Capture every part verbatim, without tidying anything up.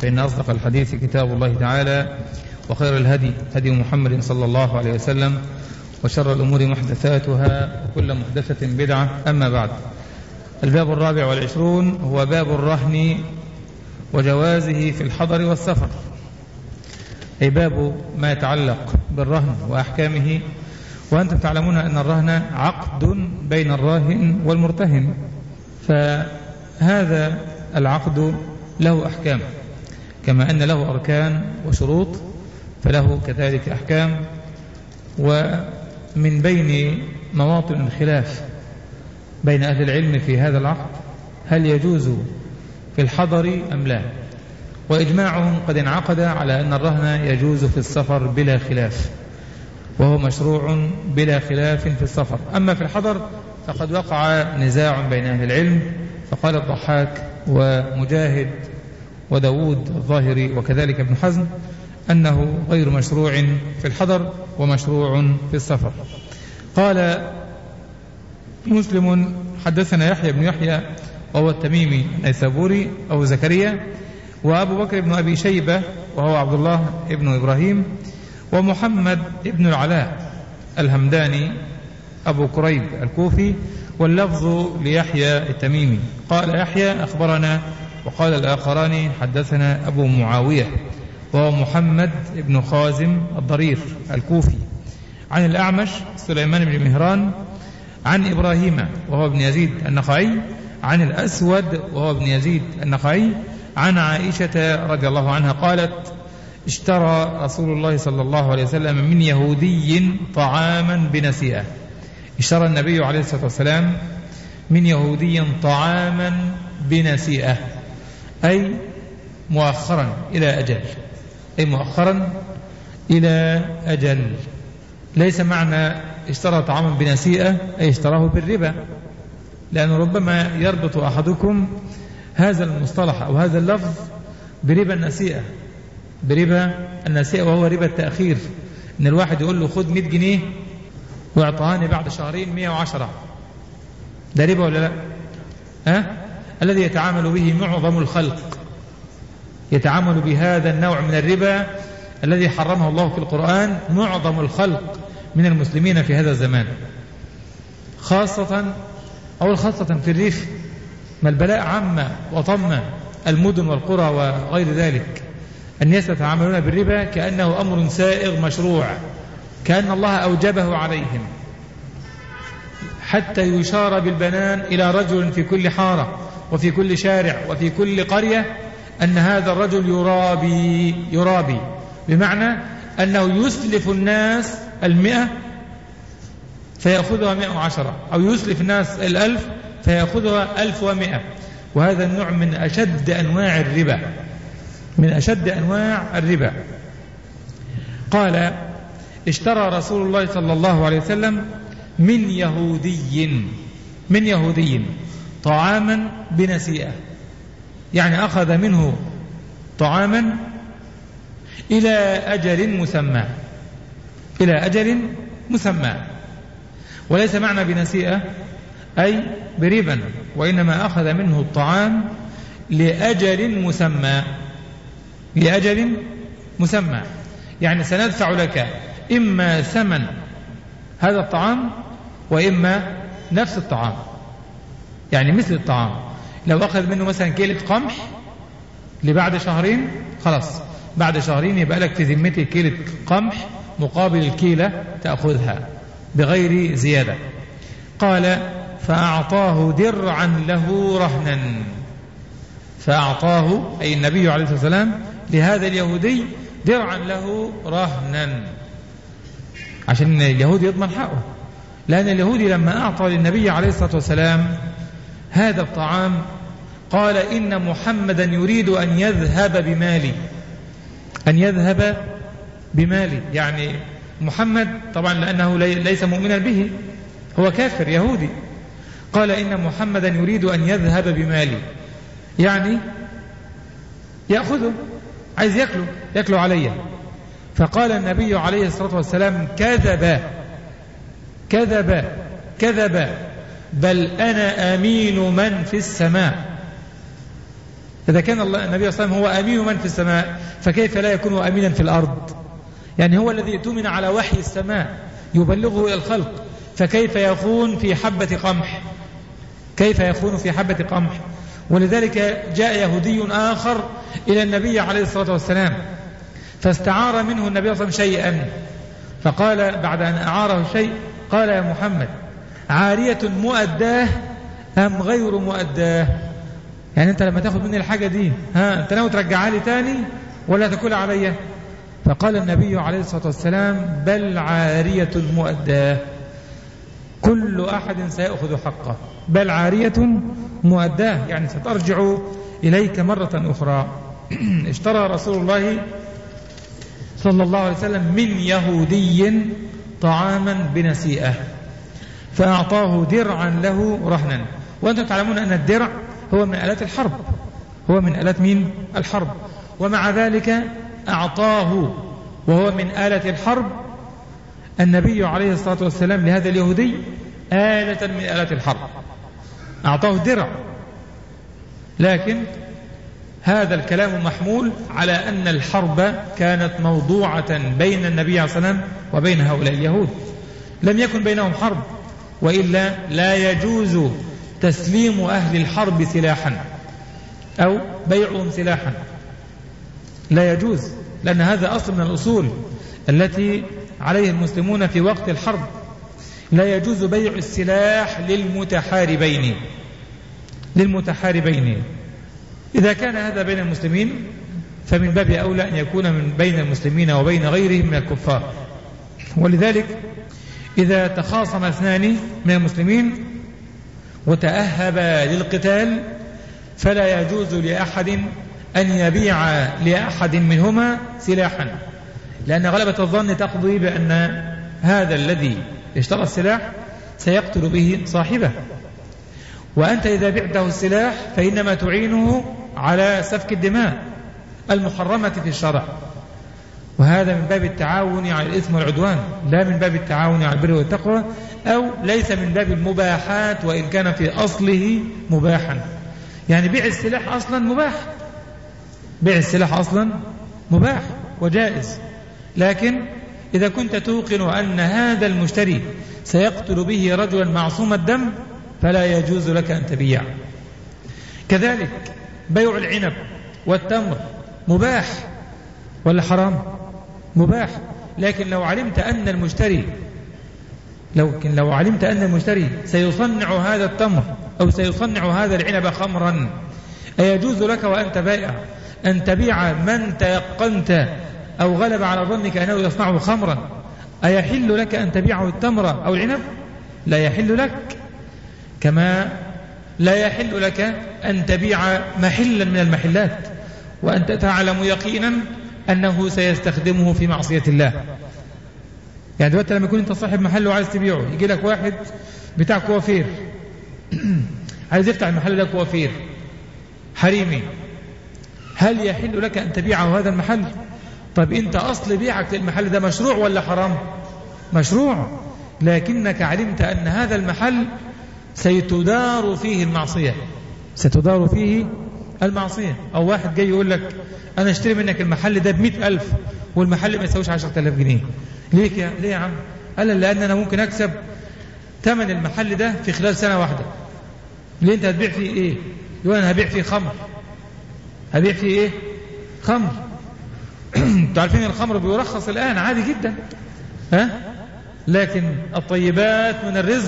فإن أصدق الحديث كتاب الله تعالى، وخير الهدي هدي محمد صلى الله عليه وسلم، وشر الأمور محدثاتها، وكل محدثة بدعة. أما بعد، الباب الرابع والعشرون هو باب الرهن وجوازه في الحضر والسفر، أي باب ما يتعلق بالرهن وأحكامه. وأنتم تعلمون أن الرهن عقد بين الراهن والمرتهن، فهذا العقد له أحكام، كما أن له أركان وشروط فله كذلك أحكام. ومن بين مواطن الخلاف بين أهل العلم في هذا العقد هل يجوز في الحضر أم لا، وإجماعهم قد انعقد على أن الرهن يجوز في السفر بلا خلاف، وهو مشروع بلا خلاف في السفر. أما في الحضر فقد وقع نزاع بين أهل العلم، فقال الضحاك ومجاهد وداود الظاهري وكذلك ابن حزم أنه غير مشروع في الحضر ومشروع في السفر. قال مسلم حدثنا يحيى بن يحيى وهو التميمي النيسابوري أو زكريا، وأبو بكر بن أبي شيبة وهو عبد الله بن إبراهيم، ومحمد بن العلاء الهمداني أبو كريب الكوفي، واللفظ ليحيى التميمي. قال يحيى أخبرنا، وقال الآخران حدثنا أبو معاوية وهو محمد بن خازم الضرير الكوفي، عن الأعمش سليمان بن مهران، عن إبراهيم وهو ابن يزيد النخعي، عن الأسود وهو ابن يزيد النخعي، عن عائشة رضي الله عنها قالت: اشترى رسول الله صلى الله عليه وسلم من يهودي طعاما بنسيئة. اشترى النبي عليه الصلاة والسلام من يهودي طعاما بنسيئة، أي مؤخرا إلى أجل، أي مؤخرا إلى أجل. ليس معنى اشترى طعاما بنسيئة أي اشتراه بالربا، لأنه ربما يربط أحدكم هذا المصطلح أو هذا اللفظ بربا النسيئة، بربا النسيئة وهو ربا التأخير، إن الواحد يقول له خذ مئة جنيه واعطاني بعد شهرين مئة وعشرة، ده ربا ولا لا؟ ها؟ الذي يتعامل به معظم الخلق، يتعامل بهذا النوع من الربا الذي حرمه الله في القرآن معظم الخلق من المسلمين في هذا الزمان، خاصة أو خاصة في الريف، ما البلاء عامة وطم المدن والقرى وغير ذلك. الناس يتعاملون بالربا كأنه أمر سائغ مشروع، كأن الله أوجبه عليهم، حتى يشار بالبنان إلى رجل في كل حارة وفي كل شارع وفي كل قرية أن هذا الرجل يرابي يرابي بمعنى أنه يسلف الناس المئة فيأخذها مئة وعشرة، أو يسلف الناس الألف فيأخذها ألف ومئة. وهذا النوع من أشد أنواع الربا، من أشد أنواع الربا. قال: اشترى رسول الله صلى الله عليه وسلم من يهودي من يهودي طعاما بنسيئة، يعني أخذ منه طعاما إلى أجل مسمى، إلى أجل مسمى. وليس معنى بنسيئة أي بربا، وإنما أخذ منه الطعام لأجل مسمى، لأجل مسمى، يعني سندفع لك إما ثمن هذا الطعام وإما نفس الطعام، يعني مثل الطعام. لو أخذ منه مثلا كيلة قمح لبعد شهرين، خلاص بعد شهرين يبقى لك في ذمتي كيلة قمح مقابل الكيلة تأخذها بغير زيادة. قال: فأعطاه درعا له رهنا، فأعطاه أي النبي عليه الصلاة والسلام لهذا اليهودي درعا له رهنا، عشان اليهود يضمن حقه، لأن اليهودي لما أعطى للنبي عليه الصلاة والسلام هذا الطعام قال: إن محمدا يريد أن يذهب بمالي، أن يذهب بمالي، يعني محمد طبعا لأنه ليس مؤمنا به، هو كافر يهودي، قال: إن محمدا يريد أن يذهب بمالي، يعني يأخذه، عايز يأكله يأكله علي. فقال النبي عليه الصلاة والسلام: كذب كذب كذب، بل أنا أمين من في السماء، إذا كان الله النبي صلى الله عليه وسلم هو أمين من في السماء، فكيف لا يكون أمينا في الأرض؟ يعني هو الذي اؤتمن على وحي السماء يبلغه إلى الخلق، فكيف يخون في حبة قمح؟ كيف يخون في حبة قمح؟ ولذلك جاء يهودي آخر إلى النبي عليه الصلاة والسلام فاستعار منه النبي صلى الله عليه وسلم شيئا، فقال بعد أن أعاره شيء قال: يا محمد، عارية مؤداه أم غير مؤداه؟ يعني أنت لما تأخذ مني الحاجة دي، ها أنت ناوي ترجعها لي تاني ولا تكون عليا؟ فقال النبي عليه الصلاة والسلام: بل عارية مؤداه، كل أحد سيأخذ حقه، بل عارية مؤداه، يعني سترجع إليك مرة أخرى. اشترى رسول الله صلى الله عليه وسلم من يهودي طعاما بنسيئة فأعطاه درعا له رهنا. وأنتم تعلمون أن الدرع هو من آلات الحرب، هو من آلات مين؟ الحرب. ومع ذلك أعطاه وهو من آلة الحرب النبي عليه الصلاة والسلام لهذا اليهودي آلة من آلات الحرب، أعطاه درع. لكن هذا الكلام محمول على أن الحرب كانت موضوعة بين النبي عليه الصلاة والسلام وبين هؤلاء اليهود، لم يكن بينهم حرب، وإلا لا يجوز تسليم أهل الحرب سلاحا أو بيعهم سلاحا، لا يجوز، لأن هذا أصل من الأصول التي عليه المسلمون في وقت الحرب. لا يجوز بيع السلاح للمتحاربين للمتحاربين إذا كان هذا بين المسلمين فمن باب أولى أن يكون من بين المسلمين وبين غيرهم من الكفار. ولذلك إذا تخاصم اثنان من المسلمين وتأهبا للقتال فلا يجوز لأحد أن يبيع لأحد منهما سلاحا، لأن غلبة الظن تقضي بأن هذا الذي اشترى السلاح سيقتل به صاحبه، وأنت إذا بعته السلاح فإنما تعينه على سفك الدماء المحرمة في الشرع، وهذا من باب التعاون على الإثم والعدوان، لا من باب التعاون على البر والتقوى، أو ليس من باب المباحات وإن كان في أصله مباحا. يعني بيع السلاح أصلا مباح، بيع السلاح أصلا مباح وجائز، لكن إذا كنت توقن أن هذا المشتري سيقتل به رجلا معصوم الدم فلا يجوز لك أن تبيع. كذلك بيع العنب والتمر مباح ولا حرام؟ مباح، لكن لو علمت أن المشتري لو لو علمت أن المشتري سيصنع هذا التمر أو سيصنع هذا العنب خمرا، أيجوز لك وأنت بائع أن تبيع من تيقنت أو غلب على ظنك أنه يصنعه خمرا؟ أيحل لك أن تبيعه التمر أو العنب؟ لا يحل لك، كما لا يحل لك أن تبيع محلا من المحلات وأنت تعلم يقينا أنه سيستخدمه في معصية الله. يعني دلوقتي لما يكون أنت صاحب محل وعايز تبيعه، يجي لك واحد بتاع كوافير عايز يفتح المحل ده كوافير حريمي، هل يحل لك أن تبيعه هذا المحل؟ طب أنت أصل بيعك للمحل ده مشروع ولا حرام؟ مشروع، لكنك علمت أن هذا المحل سيتدار فيه المعصية، ستدار فيه المعصية. أو واحد جاي يقول لك أنا اشتري منك المحل ده بمئة ألف والمحل ما يسويش عشرة آلاف جنيه، ليك يا ليه يا عم؟ قال لأن أنا ممكن أكسب ثمن المحل ده في خلال سنة واحدة. ليه أنت هتبيع فيه إيه؟ يقول أنا هبيع فيه خمر. هبيع فيه إيه؟ خمر. تعرفين الخمر بيرخص الآن عادي جدا، ها؟ لكن الطيبات من الرزق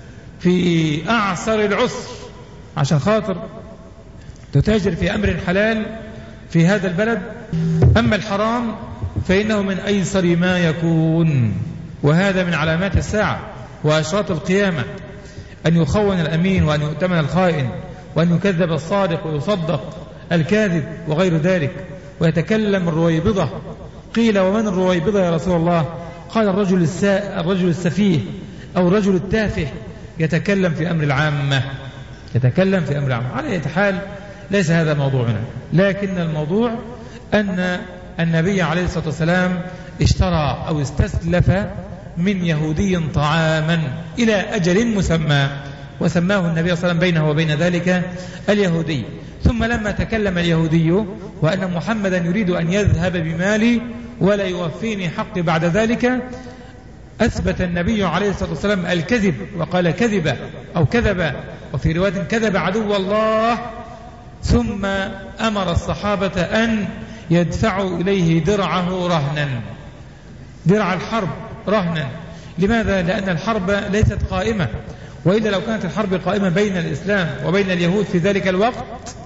في أعسر العسر، عشان خاطر تتاجر في أمر حلال في هذا البلد. أما الحرام فإنه من أيسر ما يكون، وهذا من علامات الساعة وأشراط القيامة، أن يخون الأمين وأن يؤتمن الخائن وأن يكذب الصادق ويصدق الكاذب وغير ذلك، ويتكلم الرويبضة. قيل ومن الرويبضة يا رسول الله؟ قال الرجل الساء الرجل السفيه أو الرجل التافه يتكلم في أمر العامة، يتكلم في أمر العامة. على أي حال ليس هذا موضوعنا، لكن الموضوع أن النبي عليه الصلاة والسلام اشترى أو استسلف من يهودي طعاما إلى أجل مسمى، وسماه النبي صلى الله عليه وسلم بينه وبين ذلك اليهودي. ثم لما تكلم اليهودي وأن محمدا يريد أن يذهب بمالي ولا يوفيني حقي بعد ذلك، أثبت النبي عليه الصلاة والسلام الكذب وقال كذب أو كذب، وفي رواية كذب عدو الله، ثم أمر الصحابة أن يدفعوا إليه درعه رهنا، درع الحرب رهنا. لماذا؟ لأن الحرب ليست قائمة، وإلا لو كانت الحرب قائمة بين الإسلام وبين اليهود في ذلك الوقت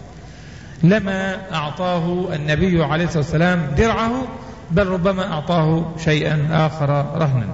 لما أعطاه النبي عليه الصلاة والسلام درعه، بل ربما أعطاه شيئا آخر رهنا.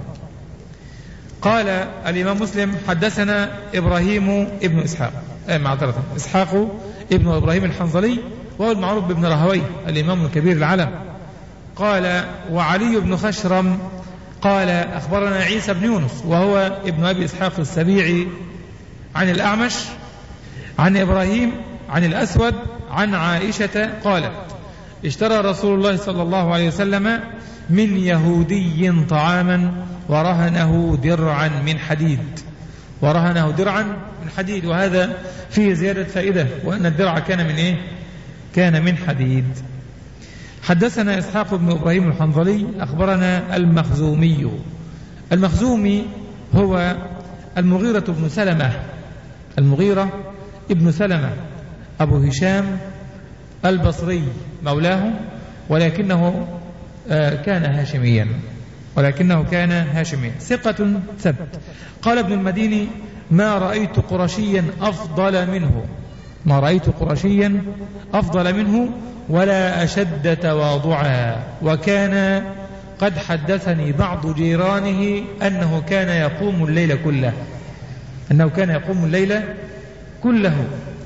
قال الإمام مسلم حدثنا إبراهيم ابن إسحاق أي معذرة إسحاق ابن إبراهيم الحنظلي، وهو المعروف بابن رهوي الإمام الكبير العلم. قال وعلي بن خشرم قال أخبرنا عيسى بن يونس وهو ابن أبي إسحاق السبيعي عن الأعمش عن إبراهيم عن الأسود عن عائشة قالت اشترى رسول الله صلى الله عليه وسلم من يهودي طعاما ورهنه درعا من حديد، ورهنه درعا من حديد، وهذا فيه زيادة فائدة، وأن الدرع كان من إيه؟ كان من حديد. حدثنا إسحاق بن إبراهيم الحنظلي أخبرنا المخزومي. المخزومي هو المغيرة بن سلمة، المغيرة ابن سلمة أبو هشام البصري مولاه، ولكنه كان هاشميا ولكنه كان هاشميا ثقة ثبت. قال ابن المديني ما رأيت قرشيا أفضل منه، ما رأيت قرشيا أفضل منه ولا أشد تواضعا، وكان قد حدثني بعض جيرانه أنه كان يقوم الليل كله، أنه كان يقوم الليل كله.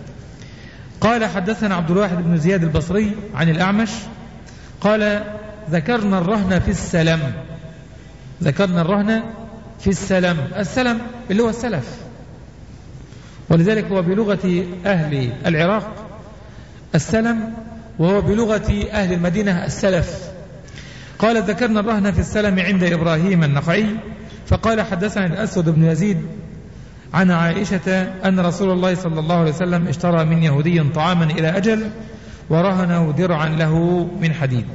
قال حدثنا عبد الواحد بن زياد البصري عن الأعمش قال ذكرنا الرهن في السلم، ذكرنا الرهن في السلم، السلم اللي هو السلف، ولذلك هو بلغة أهل العراق السلم، وهو بلغة أهل المدينة السلف. قال ذكرنا الرهن في السلم عند إبراهيم النخعي، فقال حدثنا الأسود بن يزيد عن عائشة أن رسول الله صلى الله عليه وسلم اشترى من يهودي طعاما إلى أجل ورهنه درعا له من حديد.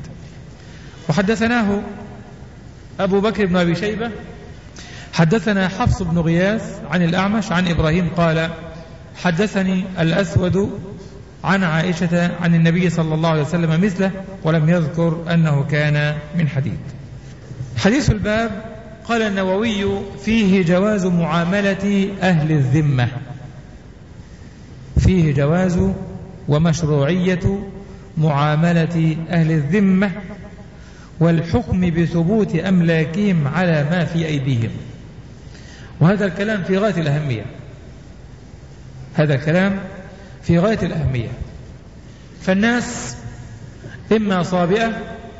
وحدثناه أبو بكر بن أبي شيبة حدثنا حفص بن غياث عن الأعمش عن إبراهيم قال حدثني الأسود عن عائشة عن النبي صلى الله عليه وسلم مثله، ولم يذكر أنه كان من حديد. حديث الباب قال النووي فيه جواز معاملة أهل الذمة، فيه جواز ومشروعية معاملة أهل الذمة والحكم بثبوت أملاكهم على ما في أيديهم. وهذا الكلام في غاية الأهمية، هذا الكلام في غاية الأهمية. فالناس إما صابئة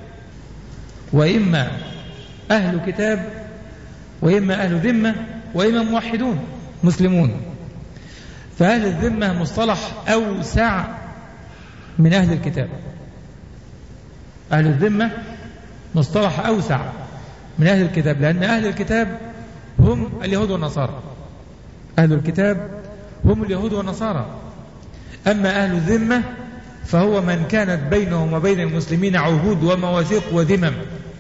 وإما أهل كتاب وإما أهل ذمة وإما موحدون مسلمون. فأهل الذمة مصطلح أوسع من أهل الكتاب، أهل الذمة مصطلح أوسع من أهل الكتاب، لأن أهل الكتاب هم اليهود والنصارى، أهل الكتاب هم اليهود والنصارى. أما أهل الذمة فهو من كانت بينهم وبين المسلمين عهود ومواثيق وذمم،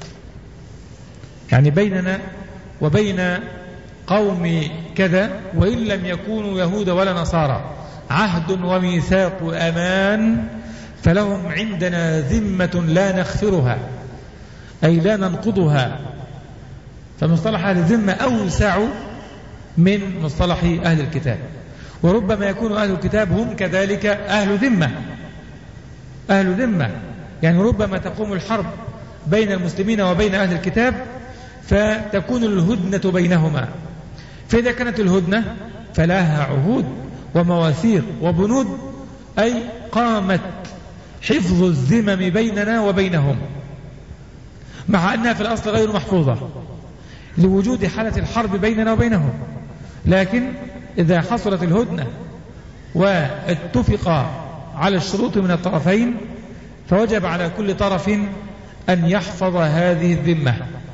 يعني بيننا وبين قوم كذا وإن لم يكونوا يهود ولا نصارى عهد وميثاق وأمان، فلهم عندنا ذمة لا نخفرها أي لا ننقضها. فمصطلح أهل الذمة أوسع من مصطلح أهل الكتاب، وربما يكون أهل الكتاب هم كذلك أهل ذمة، أهل ذمة يعني ربما تقوم الحرب بين المسلمين وبين أهل الكتاب فتكون الهدنة بينهما، فإذا كانت الهدنة فلها عهود ومواثيق وبنود، أي قامت حفظ الذمم بيننا وبينهم، مع أنها في الأصل غير محفوظة لوجود حالة الحرب بيننا وبينهم. لكن إذا حصلت الهدنة واتفق على الشروط من الطرفين فوجب على كل طرف أن يحفظ هذه الذمة.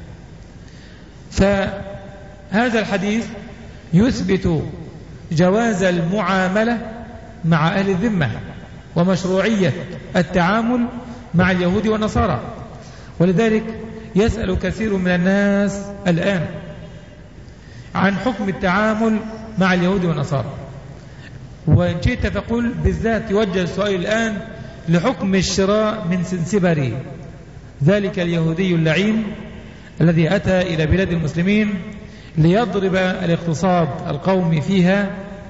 فهذا الحديث يثبت جواز المعاملة مع أهل الذمة، ومشروعية التعامل مع اليهود والنصارى. ولذلك يسأل كثير من الناس الآن عن حكم التعامل مع اليهود والنصارى، وإن شئت فقل بالذات يوجه السؤال الآن لحكم الشراء من سنسبري، ذلك اليهودي اللعين الذي أتى إلى بلاد المسلمين ليضرب الاقتصاد القومي فيها.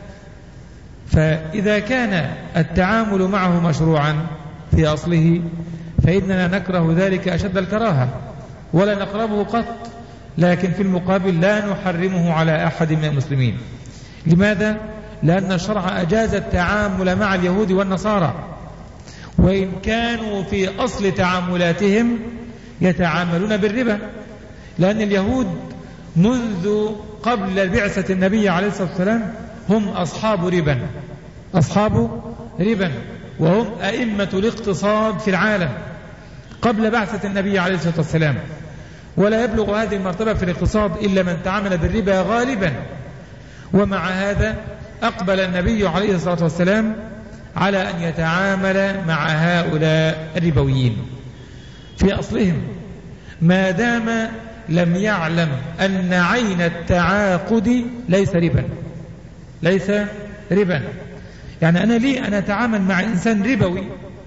فإذا كان التعامل معه مشروعا في أصله فإننا نكره ذلك أشد الكراهة ولا نقربه قط، لكن في المقابل لا نحرمه على أحد من المسلمين. لماذا؟ لأن الشرع أجاز التعامل مع اليهود والنصارى، وإن كانوا في أصل تعاملاتهم يتعاملون بالربا، لأن اليهود منذ قبل بعثة النبي عليه الصلاة والسلام هم أصحاب ربا، أصحاب ربا، وهم أئمة الاقتصاد في العالم قبل بعثة النبي عليه الصلاة والسلام. ولا يبلغ هذه المرتبة في الاقتصاد إلا من تعامل بالربا غالبا. ومع هذا أقبل النبي عليه الصلاة والسلام على أن يتعامل مع هؤلاء الربويين في أصلهم، ما دام لم يعلم أن عين التعاقد ليس ربا، ليس ربا. يعني أنا لي أن أتعامل مع إنسان ربوي،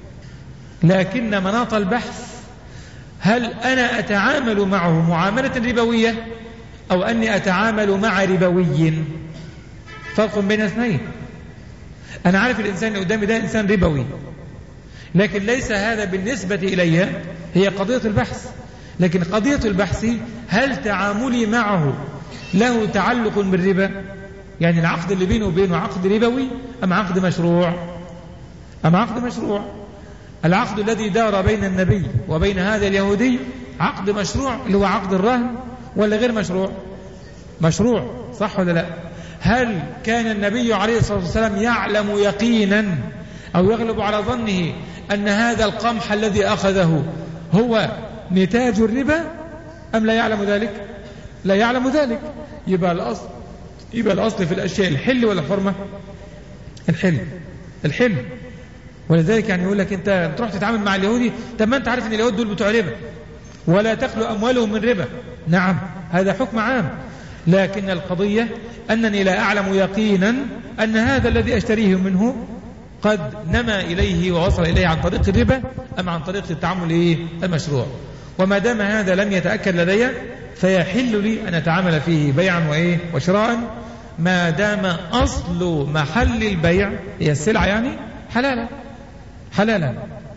لكن مناط البحث هل أنا أتعامل معه معاملة ربوية أو أني أتعامل مع ربوي؟ فرق بين اثنين. أنا عارف الإنسان اللي قدامي ده إنسان ربوي، لكن ليس هذا بالنسبة إلي هي قضية البحث. لكن قضية البحث هل تعاملي معه له تعلق بالربا؟ يعني العقد اللي بينه وبينه عقد ربوي أم عقد مشروع؟ أم عقد مشروع؟ العقد الذي دار بين النبي وبين هذا اليهودي عقد مشروع اللي هو عقد الرهن، ولا غير مشروع؟ مشروع، صح ولا لا؟ هل كان النبي عليه الصلاة والسلام يعلم يقينا أو يغلب على ظنه أن هذا القمح الذي أخذه هو نتاج الربا أم لا يعلم ذلك؟ لا يعلم ذلك. يبقى الأصل يبقى الأصل في الأشياء الحل ولا الحرمة؟ الحل، الحل. ولذلك يعني يقول لك أنت تروح تتعامل مع اليهودي، طب ما أنت عارف أن اليهود دول بتوع ربا ولا تخلو أموالهم من ربا. نعم، هذا حكم عام، لكن القضية أنني لا أعلم يقينا أن هذا الذي أشتريه منه قد نمى إليه ووصل إليه عن طريق الربا أم عن طريق التعامل إيه؟ المشروع. وما دام هذا لم يتأكد لدي فيحل لي أن أتعامل فيه بيعا وإيه؟ وشراء، ما دام أصل محل البيع هي السلعة يعني حلالا حلالا.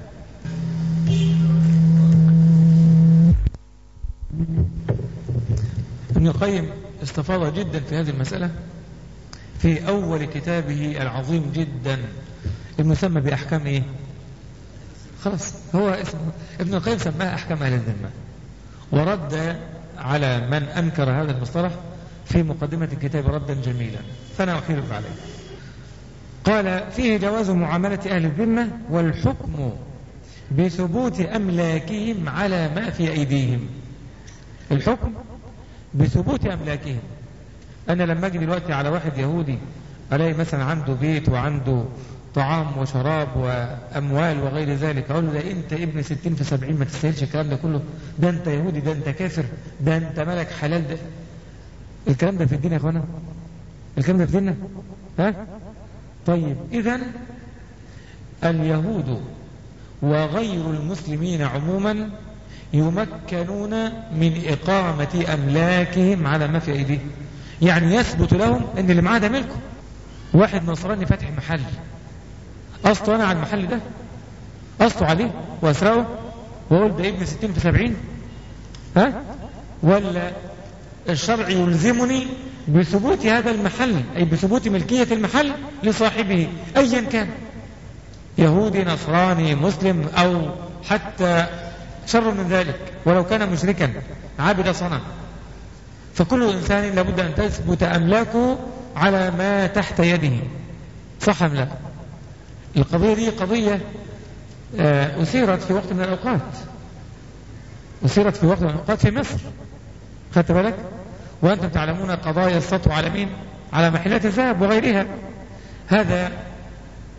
ابن القيم استفاض جدا في هذه المسألة في أول كتابه العظيم جدا المسمى بأحكام إيه؟ خلاص هو اسمه ابن القيم سماها أحكام أهل الذمة، ورد على من أنكر هذا المصطلح في مقدمة الكتاب ردا جميلا، فأنا أخير عليه. قال: فيه جواز معاملة أهل الذمة والحكم بثبوت أملاكهم على ما في أيديهم. الحكم بثبوت أملاكهم. أنا لما أجي دلوقتي على واحد يهودي ألاقي مثلا عنده بيت وعنده طعام وشراب وأموال وغير ذلك، أقول له: ده أنت ابن ستين في سبعين ما تستاهلش الكلام ده كله، ده أنت يهودي، ده أنت كافر، ده أنت ملك حلال. ده الكلام ده في الدين يا أخوانا؟ الكلام ده في ديننا؟ ها؟ طيب إذن اليهود وغير المسلمين عموما يمكنون من إقامة أملاكهم على ما في أيديهم، يعني يثبت لهم أن اللي معاه ده ملكه. واحد نصراني فاتح محل، أسطو أنا على المحل ده، أسطو عليه وأسرقه وأقول ده ابن ستين في سبعين؟ ها؟ ولا الشرع يلزمني بثبوت هذا المحل، أي بثبوت ملكية المحل لصاحبه أيا كان، يهودي نصراني مسلم أو حتى شر من ذلك ولو كان مشركا عابد صنم. فكل إنسان لابد أن تثبت أملاكه على ما تحت يده، صح أم لا؟ القضية دي قضية أثيرت في وقت من الأوقات، أثيرت في وقت من الأوقات في مصر، خدت بالك؟ وأنتم تعلمون قضايا السطو على مين؟ على محلات الذهب وغيرها. هذا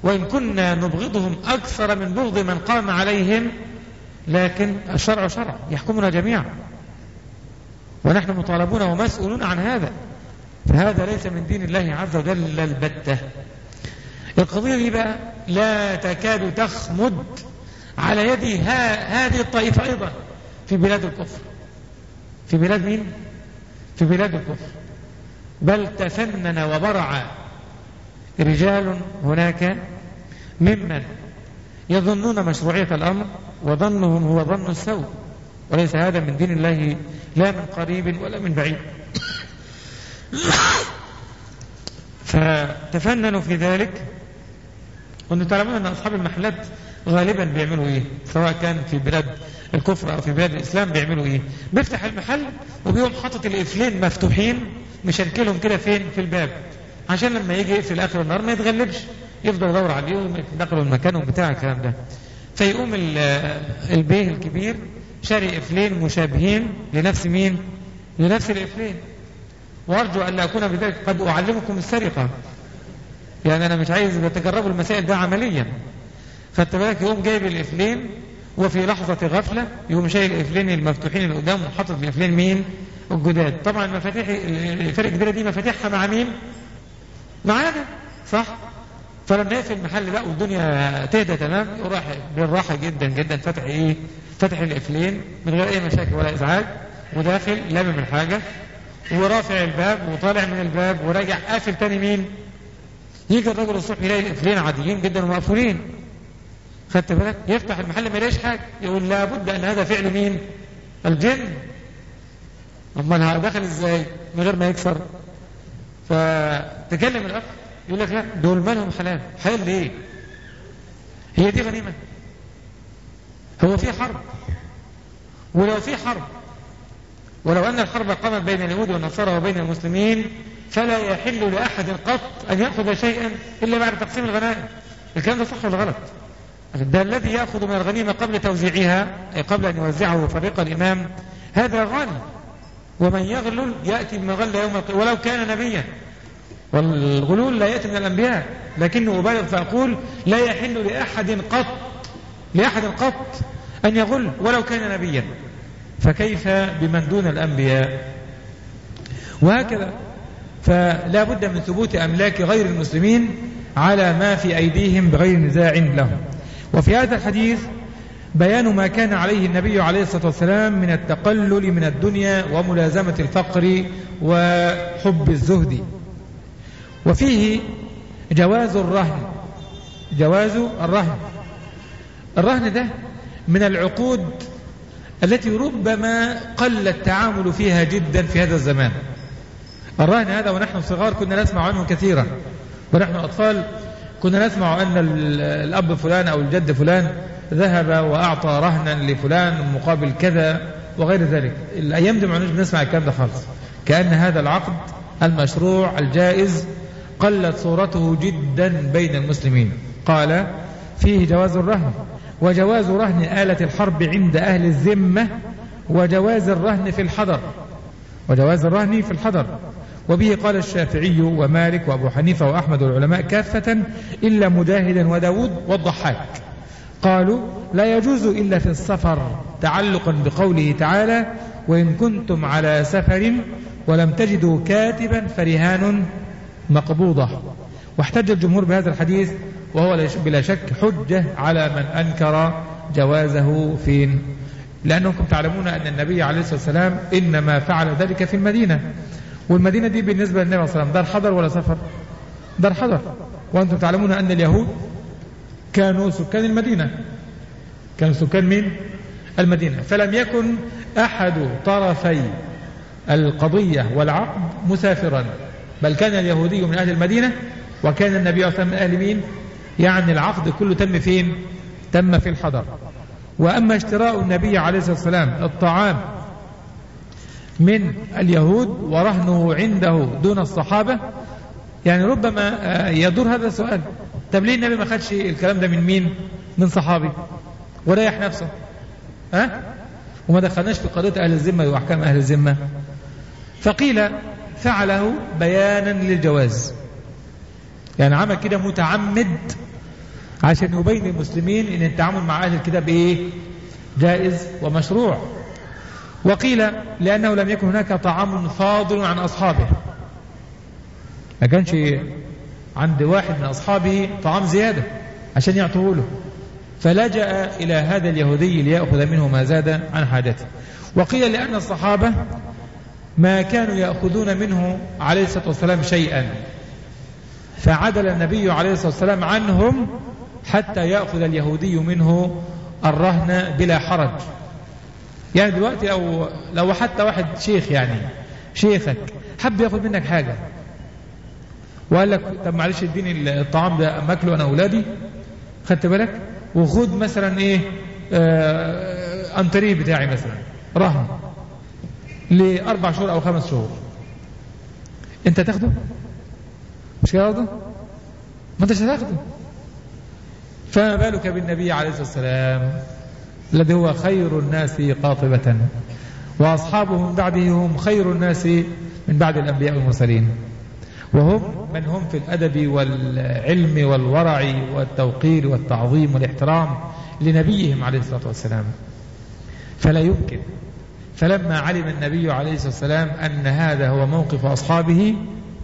وإن كنا نبغضهم أكثر من بغض من قام عليهم، لكن الشرع شرع يحكمنا جميعا، ونحن مطالبون ومسؤولون عن هذا، فهذا ليس من دين الله عز وجل البتة. القضية دي بقى لا تكاد تخمد على يد هذه الطائفة أيضا في بلاد الكفر. في بلاد مين؟ في بلاد الكفر. بل تفنن وبرع رجال هناك ممن يظنون مشروعية الأمر، وظنهم هو ظن السوء، وليس هذا من دين الله لا من قريب ولا من بعيد. فتفننوا في ذلك. وانتم تعلمون أن أصحاب المحلات غالبا بيعملوا إيه؟ سواء كان في بلاد الكفر أو في بلاد الإسلام بيعملوا إيه؟ بيفتح المحل وبيقوم حاطط القفلين مفتوحين مشنكلهم كده فين؟ في الباب، عشان لما يجي يقفل آخر النهار ما يتغلبش، يفضل يدور عليهم ينقلوا المكان بتاع الكلام ده. فيقوم البيه الكبير شاري قفلين مشابهين لنفس مين؟ لنفس القفلين. وأرجو أن لا أكون بذلك قد أعلمكم السرقة، يعني أنا مش عايز تجربوا المسائل ده عمليا. خدت بالك؟ يقوم جايب القفلين وفي لحظة غفلة يقوم شايل القفلين المفتوحين اللي قدام وحاطط القفلين مين؟ الجداد. طبعا المفاتيح الفرق الكبيرة دي مفاتيحها مع مين؟ معانا، صح؟ فلما يقفل المحل بقى والدنيا تهدى تمام، يروح بالراحة جدا جدا فتح ايه؟ فتح القفلين من غير اي مشاكل ولا ازعاج، وداخل لامم الحاجة ورافع الباب وطالع من الباب وراجع قافل تاني مين؟ يجي الرجل الصبح يلاقي القفلين عاديين جدا ومقفولين. خدت بالك؟ يفتح المحل ما يلاقيش حاجة، يقول لابد ان هذا فعل مين؟ الجن. امال دخل ازاي من غير ما يكسر؟ فتكلم الاخ يقول لك لا دول مالهم حلال. حلال ليه؟ هي دي غنيمة؟ هو في حرب؟ ولو في حرب، ولو أن الحرب قامت بين اليهود والنصارى وبين المسلمين، فلا يحل لأحد قط أن يأخذ شيئا إلا بعد تقسيم الغنائم. الكلام ده صح ولا غلط؟ ده الذي يأخذ من الغنيمة قبل توزيعها، أي قبل أن يوزعه فريق الإمام، هذا غالي. ومن يغلل يأتي بما غل يوم القيامة ولو كان نبيا. والغلول لا يأتي من الأنبياء، لكنه أبالغ فأقول لا يحل لأحد قط لأحد قط أن يغل ولو كان نبيا، فكيف بمن دون الأنبياء؟ وهكذا. فلا بد من ثبوت أملاك غير المسلمين على ما في أيديهم بغير نزاع لهم. وفي هذا الحديث بيان ما كان عليه النبي عليه الصلاة والسلام من التقلل من الدنيا وملازمة الفقر وحب الزهد. وفيه جواز الرهن. جواز الرهن. الرهن ده من العقود التي ربما قل التعامل فيها جدا في هذا الزمان. الرهن هذا ونحن صغار كنا نسمع عنه كثيرا، ونحن أطفال كنا نسمع أن الأب فلان أو الجد فلان ذهب وأعطى رهنا لفلان مقابل كذا وغير ذلك. الأيام دي ما عناش بنسمع الكلام ده خالص، كأن هذا العقد المشروع الجائز قلت صورته جدا بين المسلمين. قال فيه جواز الرهن، وجواز رهن آلة الحرب عند أهل الذمة، وجواز الرهن في الحضر وجواز الرهن في الحضر وبه قال الشافعي ومالك وأبو حنيفة وأحمد والعلماء كافة إلا مجاهدا وداود والضحاك. قالوا لا يجوز إلا في السفر، تعلقا بقوله تعالى وإن كنتم على سفر ولم تجدوا كاتبا فرهان مقبوضة. واحتج الجمهور بهذا الحديث، وهو بلا شك حجة على من أنكر جوازه فين، لأنكم تعلمون أن النبي عليه الصلاة والسلام إنما فعل ذلك في المدينة، والمدينة دي بالنسبة للنبي عليه الصلاة والسلام دار حضر ولا سفر؟ دار حضر. وأنتم تعلمون أن اليهود كانوا سكان المدينة، كانوا سكان مين؟ المدينة. فلم يكن أحد طرفي القضية والعقد مسافرا، بل كان اليهودي من أهل المدينة وكان النبي عليه الصلاة والسلام من أهل مين؟ يعني العقد كله تم فين؟ تم في الحضر. وأما اشتراء النبي عليه الصلاة والسلام الطعام من اليهود ورهنه عنده دون الصحابة، يعني ربما يدور هذا السؤال، طب ليه النبي ما خدش الكلام ده من مين؟ من صحابي وريح نفسه، ها؟ وما دخلناش في قضية أهل الذمة وأحكام أهل الذمة. فقيل فعله بيانا للجواز، يعني عمل كده متعمد عشان يبين للمسلمين ان التعامل مع اهل الكتاب ايه؟ جائز ومشروع. وقيل لانه لم يكن هناك طعام فاضل عن اصحابه، ما كانش عند واحد من اصحابه طعام زياده عشان يعطوه له، فلجأ الى هذا اليهودي ليأخذ منه ما زاد عن حاجته. وقيل لان الصحابه ما كانوا يأخذون منه عليه الصلاه والسلام شيئا، فعدل النبي عليه الصلاه والسلام عنهم حتى يأخذ اليهودي منه الرهن بلا حرج. يعني دلوقتي لو لو حتى واحد شيخ، يعني شيخك حب ياخذ منك حاجه وقال لك طب معلش اديني الطعام ده ماكله انا اولادي، خدت بالك، وخد مثلا ايه آه انتريه بتاعي مثلا رهن لاربع شهور او خمس شهور، انت تاخده؟ مش كده برضه؟ ما انتش هتاخده. فما بالك بالنبي عليه الصلاه والسلام الذي هو خير الناس قاطبة، وأصحابه من بعده هم خير الناس من بعد الأنبياء والمرسلين، وهم من هم في الأدب والعلم والورع والتوقير والتعظيم والاحترام لنبيهم عليه الصلاة والسلام. فلا يمكن. فلما علم النبي عليه الصلاة والسلام أن هذا هو موقف أصحابه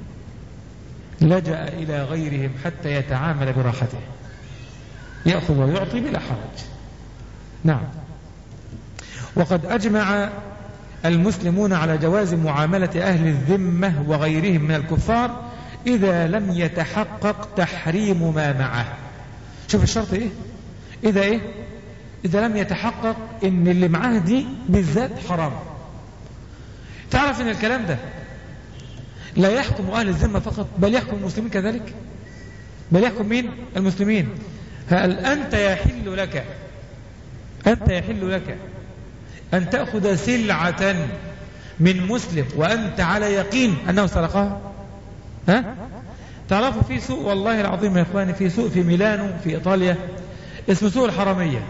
لجأ إلى غيرهم حتى يتعامل براحته، يأخذ ويعطي بلا حرج. نعم. وقد أجمع المسلمون على جواز معاملة أهل الذمة وغيرهم من الكفار إذا لم يتحقق تحريم ما معه. شوف الشرط إيه؟ إذا إيه؟ إذا لم يتحقق إن اللي معاه دي بالذات حرام. تعرف إن الكلام ده لا يحكم أهل الذمة فقط، بل يحكم المسلمين كذلك. بل يحكم مين؟ المسلمين. هل أنت يحل لك أنت يحل لك أن تأخذ سلعة من مسلم وأنت على يقين أنه سرقها؟ ها؟ تعرفوا في سوق والله العظيم يا إخواني، في سوق في ميلانو في إيطاليا اسمه سوق الحرامية،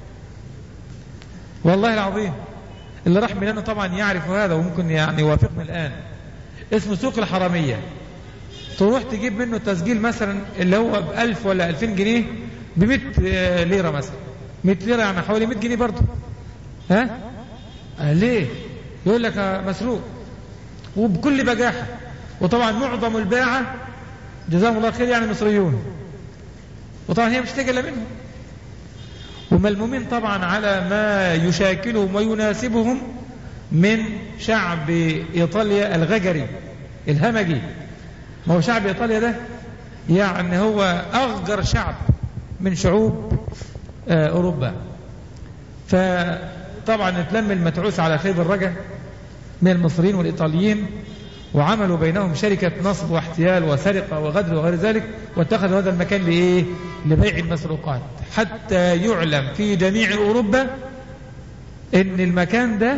والله العظيم. اللي راح ميلانو طبعا يعرف هذا وممكن يعني يوافقني الآن. اسمه سوق الحرامية. تروح تجيب منه تسجيل مثلا اللي هو بألف ولا ألفين جنيه بمئة ليرة مثلا، مئة ليرة يعني حوالي مئة جنيه برضه. ها؟ آه ليه؟ يقول لك مسروق وبكل بجاحة. وطبعا معظم الباعة جزاهم الله خير يعني مصريون، وطبعا هي مش تجي الا منهم، وملمومين طبعا على ما يشاكلهم ويناسبهم من شعب إيطاليا الغجري الهمجي. ما هو شعب إيطاليا ده يعني هو أغجر شعب من شعوب أوروبا. فطبعا اتلم المتعوس على خيب الرجا من المصريين والإيطاليين، وعملوا بينهم شركة نصب واحتيال وسرقة وغدر وغير ذلك، واتخذوا هذا المكان لإيه؟ لبيع المسروقات، حتى يعلم في جميع أوروبا إن المكان ده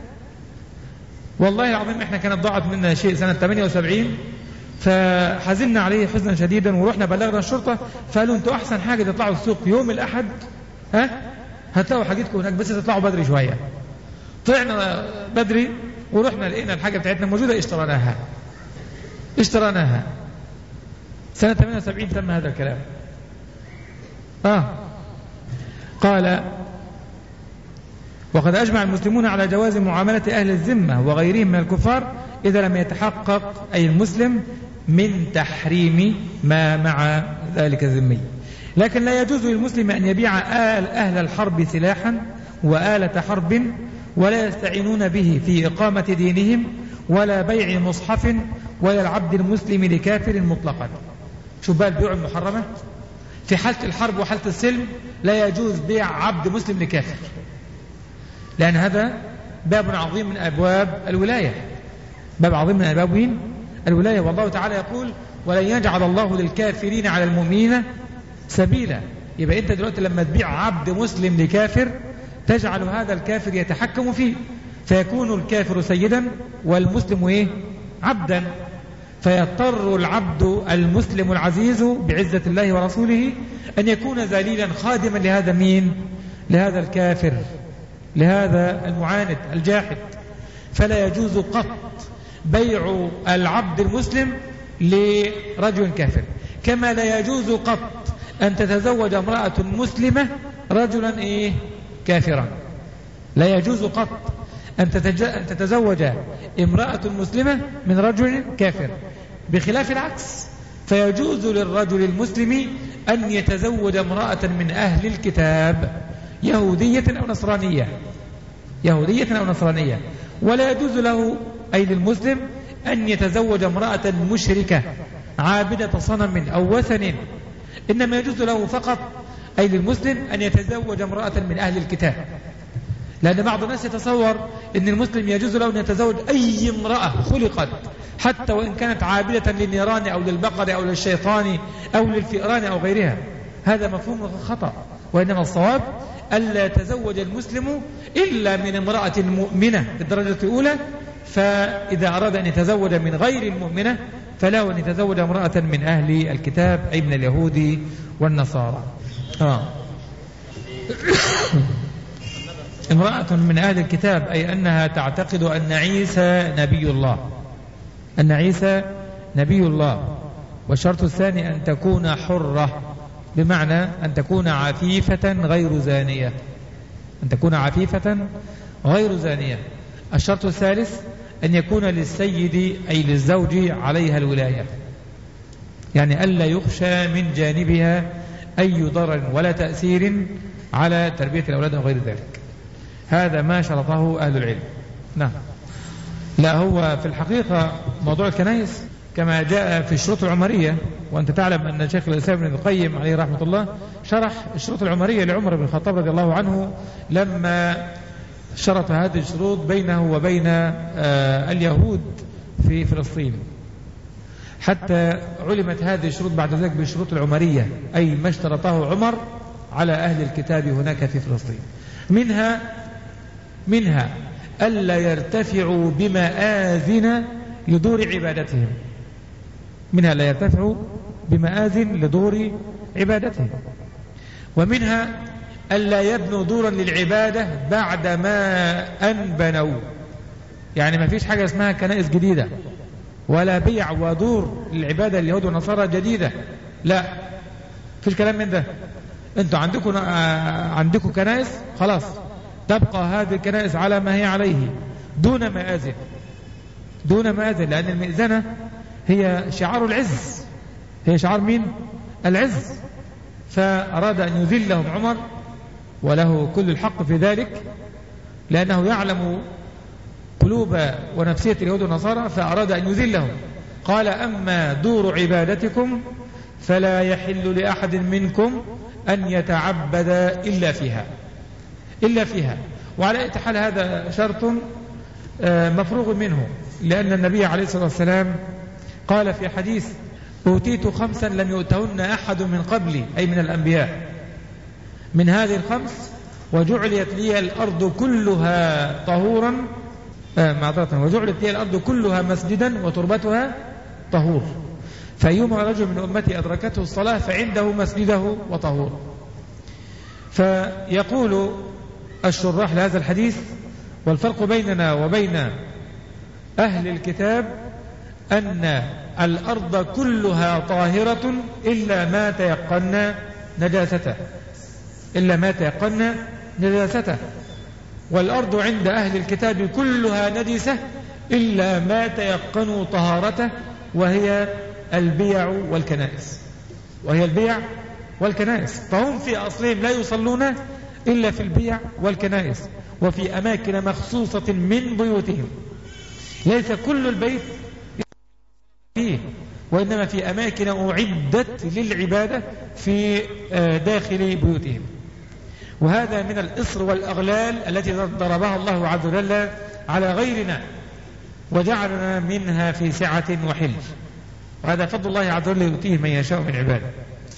والله العظيم إحنا كانت ضاعت منا شيء سنة ثمانية وسبعين، فحزننا عليه حزنا شديدا، ورحنا بلغنا الشرطة، فقالوا انتوا أحسن حاجة تطلعوا السوق يوم الأحد، ها هتلاقوا حاجتكم هناك بس تطلعوا بدري شوية. طلعنا بدري ورحنا لقينا الحاجة بتاعتنا موجودة، اشترناها اشترناها سنة ثمانية وسبعين تم هذا الكلام. آه قال وقد أجمع المسلمون على جواز معاملة أهل الذمة وغيرهم من الكفار إذا لم يتحقق أي المسلم من تحريم ما مع ذلك الذمي. لكن لا يجوز للمسلم أن يبيع آل أهل الحرب سلاحا وآلة حرب ولا يستعينون به في إقامة دينهم، ولا بيع مصحف، ولا العبد المسلم لكافر مطلقا. شوف بقى البيع المحرمة في حالة الحرب وحالة السلم، لا يجوز بيع عبد مسلم لكافر، لأن هذا باب عظيم من أبواب الولاية، باب عظيم من أبواب الولاية. والله تعالى يقول ولن يجعل الله للكافرين على المؤمنين سبيلا. يبقى أنت دلوقتي لما تبيع عبد مسلم لكافر تجعل هذا الكافر يتحكم فيه، فيكون الكافر سيدا والمسلم إيه؟ عبدا، فيضطر العبد المسلم العزيز بعزة الله ورسوله أن يكون ذليلا خادما لهذا مين؟ لهذا الكافر، لهذا المعاند الجاحد. فلا يجوز قط بيع العبد المسلم لرجل كافر، كما لا يجوز قط أن تتزوج امرأة مسلمة رجلا إيه كافرا، لا يجوز قط أن تتزوج امرأة مسلمة من رجل كافر، بخلاف العكس، فيجوز للرجل المسلم أن يتزوج امرأة من أهل الكتاب يهودية أو نصرانية يهودية أو نصرانية ولا يجوز له أي للمسلم أن يتزوج امرأة مشركة عابدة صنم أو وثن، إنما يجوز له فقط أي للمسلم أن يتزوج امرأة من أهل الكتاب، لأن بعض الناس يتصور أن المسلم يجوز له أن يتزوج أي امرأة خلقت حتى وإن كانت عابدة للنيران أو للبقر أو للشيطان أو للفئران أو غيرها. هذا مفهوم خطأ، وإنما الصواب ألا يتزوج المسلم إلا من امرأة مؤمنة في الدرجة الأولى، فإذا أراد أن يتزوج من غير المؤمنة فله أن يتزوج امرأة من أهل الكتاب أي من اليهود والنصارى. آه. امرأة من أهل الكتاب أي أنها تعتقد أن عيسى نبي الله أن عيسى نبي الله. والشرط الثاني أن تكون حرة، بمعنى أن تكون عفيفة غير زانية أن تكون عفيفة غير زانية. الشرط الثالث أن يكون للسيد أي للزوج عليها الولاية، يعني ألا يخشى من جانبها أي ضرر ولا تأثير على تربية الأولاد أو غير ذلك. هذا ما شرطه أهل العلم. نعم. لا، هو في الحقيقة موضوع الكنائس كما جاء في الشروط العمرية، وأنت تعلم أن شيخ الإسلام ابن القيم عليه رحمة الله شرح الشروط العمرية لعمر بن الخطاب رضي الله عنه لما شرط هذه الشروط بينه وبين اليهود في فلسطين، حتى علمت هذه الشروط بعد ذلك بالشروط العمرية، أي ما اشترطه عمر على أهل الكتاب هناك في فلسطين. منها منها ألا يرتفعوا بمآذن لدور عبادتهم منها لا يرتفعوا بمآذن لدور عبادتهم ومنها ألا يبنوا دورا للعبادة بعد ما أن بنوا، يعني ما فيش حاجة اسمها كنائس جديدة ولا بيع ودور للعبادة اليهود والنصارى جديدة، لا فيش كلام من ده. انتوا عندكم عندكم كنائس، خلاص تبقى هذه الكنائس على ما هي عليه دون مآذن دون مآذن لأن المئذنة هي شعار العز، هي شعار مين؟ العز. فأراد أن يذلهم عمر وله كل الحق في ذلك، لأنه يعلم قلوب ونفسية اليهود والنصارى، فأراد أن يذلهم. قال: أما دور عبادتكم فلا يحل لأحد منكم أن يتعبد إلا فيها إلا فيها وعلى أي حال هذا شرط مفروغ منه، لأن النبي عليه الصلاة والسلام قال في حديث: أوتيت خمسا لم يؤتهن أحد من قبلي، أي من الأنبياء، من هذه الخمس: وجعلت لي الأرض كلها طهورا آه معذرة وجعلت لي الأرض كلها مسجدا وتربتها طهور، فأيما رجل من أمتي أدركته الصلاة فعنده مسجده وطهور. فيقول الشراح لهذا الحديث: والفرق بيننا وبين أهل الكتاب أن الأرض كلها طاهرة إلا ما تيقن نجاسته إلا ما تيقن نجاسته والأرض عند أهل الكتاب كلها نجسة إلا ما تيقنوا طهارته، وهي البيع والكنائس وهي البيع والكنائس فهم في أصلهم لا يصلون إلا في البيع والكنائس وفي أماكن مخصوصة من بيوتهم، ليس كل البيت فيه، وإنما في أماكن أعدت للعبادة في داخل بيوتهم. وهذا من الإصر والأغلال التي ضربها الله عز وجل على غيرنا وجعلنا منها في سعة وحل، وهذا فضل الله عز وجل يؤتيه من يشاء من عباده.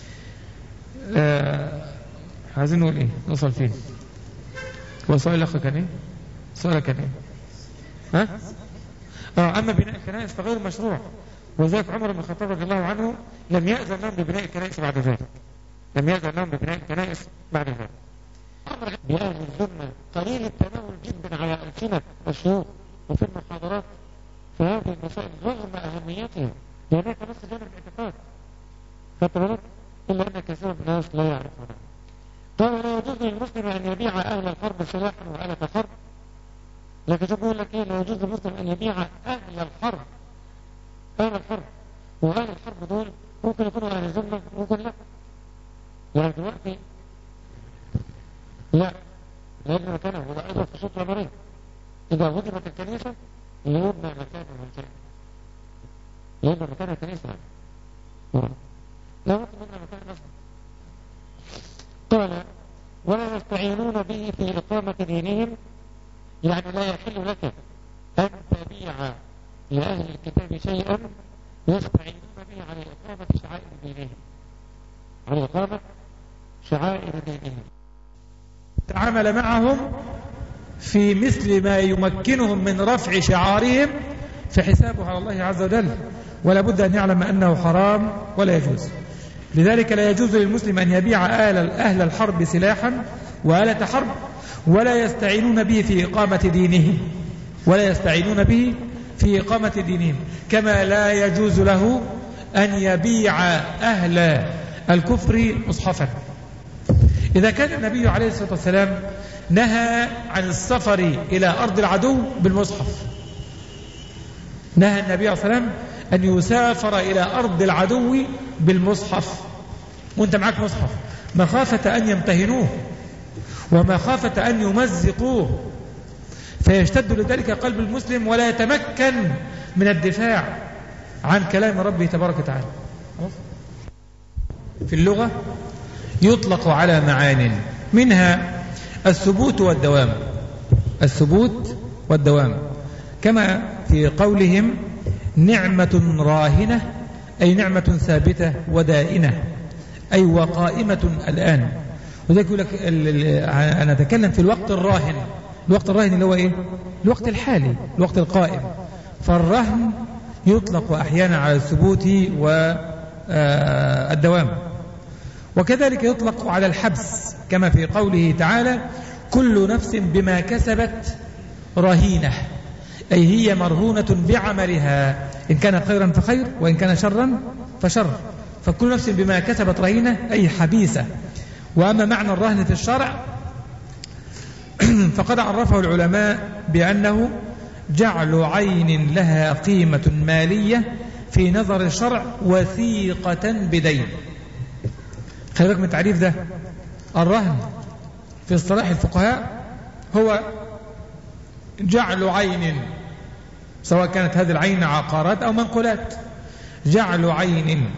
آه عايزين نقول ايه؟ نوصل فين؟ هو سؤال الأخ كان ايه؟ سؤال كان ايه؟ ها؟ آه أما بناء الكنائس فغير مشروع، وذلك عمر بن الخطاب رضي الله عنه لم يأذن لهم ببناء الكنائس بعد ذلك لم يأذن لهم ببناء الكنائس بعد ذلك بأهل الذمة قليل التناول جدا على ألسنة الشيوخ وفي المحاضرات في هذه المسائل رغم أهميتها، لأنها نفس جانب الاعتقاد. خدت بالك؟ إلا أن كثير من الناس لا يعرفونه. قال لا يجوز للمسلم أن يبيع أهل الحرب سلاحا وآلة حرب. لكن يقول لك إيه؟ لا يجوز للمسلم أن يبيع أهل الحرب، أهل الحرب، وأهل الحرب دول ممكن يكونوا أهل الذمة ممكن لا. يعني دلوقتي لا، لأن مكانه هو أيضا في صوت الأمرين. إذا هدمت الكنيسة يبنى مكانه الجنة، يبنى مكان الكنيسة لا يمكن منها مكان نصر. قال ولا يستعينون به في إقامة دينهم، يعني لا يحل لك أن تبيع لأهل الكتاب شيئا يستعينون به على إقامة شعائر دينهم، على إقامة شعائر دينهم. تعامل معهم في مثل ما يمكنهم من رفع شعارهم فحسابه على الله عز وجل، ولا بد أن يعلم أنه حرام ولا يجوز. لذلك لا يجوز للمسلم أن يبيع أهل الحرب سلاحا وآلة حرب ولا يستعينون به في إقامة دينهم، ولا يستعينون به في إقامة دينهم، كما لا يجوز له أن يبيع أهل الكفر مصحفا. إذا كان النبي عليه الصلاة والسلام نهى عن السفر إلى أرض العدو بالمصحف، نهى النبي عليه الصلاة والسلام أن يسافر إلى أرض العدو بالمصحف، وأنت معك مصحف، مخافة أن يمتهنوه ومخافة أن يمزقوه، فيشتد لذلك قلب المسلم ولا يتمكن من الدفاع عن كلام ربه تبارك وتعالى. في اللغة يطلق على معان، منها الثبوت والدوام، الثبوت والدوام، كما في قولهم نعمة راهنة، أي نعمة ثابتة ودائنة، أي وقائمة الآن. وذلك يقول لك أنا أتكلم في الوقت الراهن، الوقت الراهن اللي هو إيه؟ الوقت الحالي، الوقت القائم. فالرهن يطلق أحيانا على الثبوت والدوام، وكذلك يطلق على الحبس، كما في قوله تعالى كل نفس بما كسبت رهينة، أي هي مرهونة بعملها، إن كان خيرا فخير وإن كان شرا فشر، فكل نفس بما كسبت رهينة أي حبيسة. وأما معنى الرهن في الشرع فقد عرفه العلماء بأنه جعل عين لها قيمة مالية في نظر الشرع وثيقة بدين. خلي بالك من التعريف ده. الرهن في اصطلاح الفقهاء هو جعل عين، سواء كانت هذه العين عقارات أو منقولات، جعل عين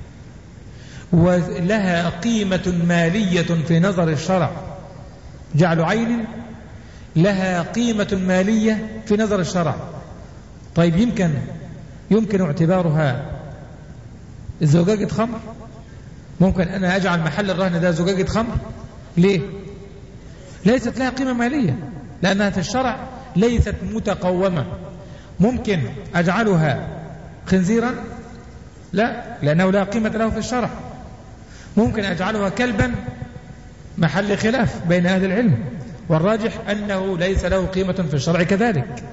ولها قيمة مالية في نظر الشرع، جعل عين لها قيمة مالية في نظر الشرع. طيب يمكن يمكن اعتبارها زجاجة خمر؟ ممكن أنا أجعل محل الرهن ده زجاجة خمر؟ ليه؟ ليست لها قيمة مالية، لأنها في الشرع ليست متقومة. ممكن أجعلها خنزيرا؟ لا، لأنه لا قيمة له في الشرع. ممكن أجعلها كلبا؟ محل خلاف بين أهل العلم، والراجح أنه ليس له قيمة في الشرع كذلك.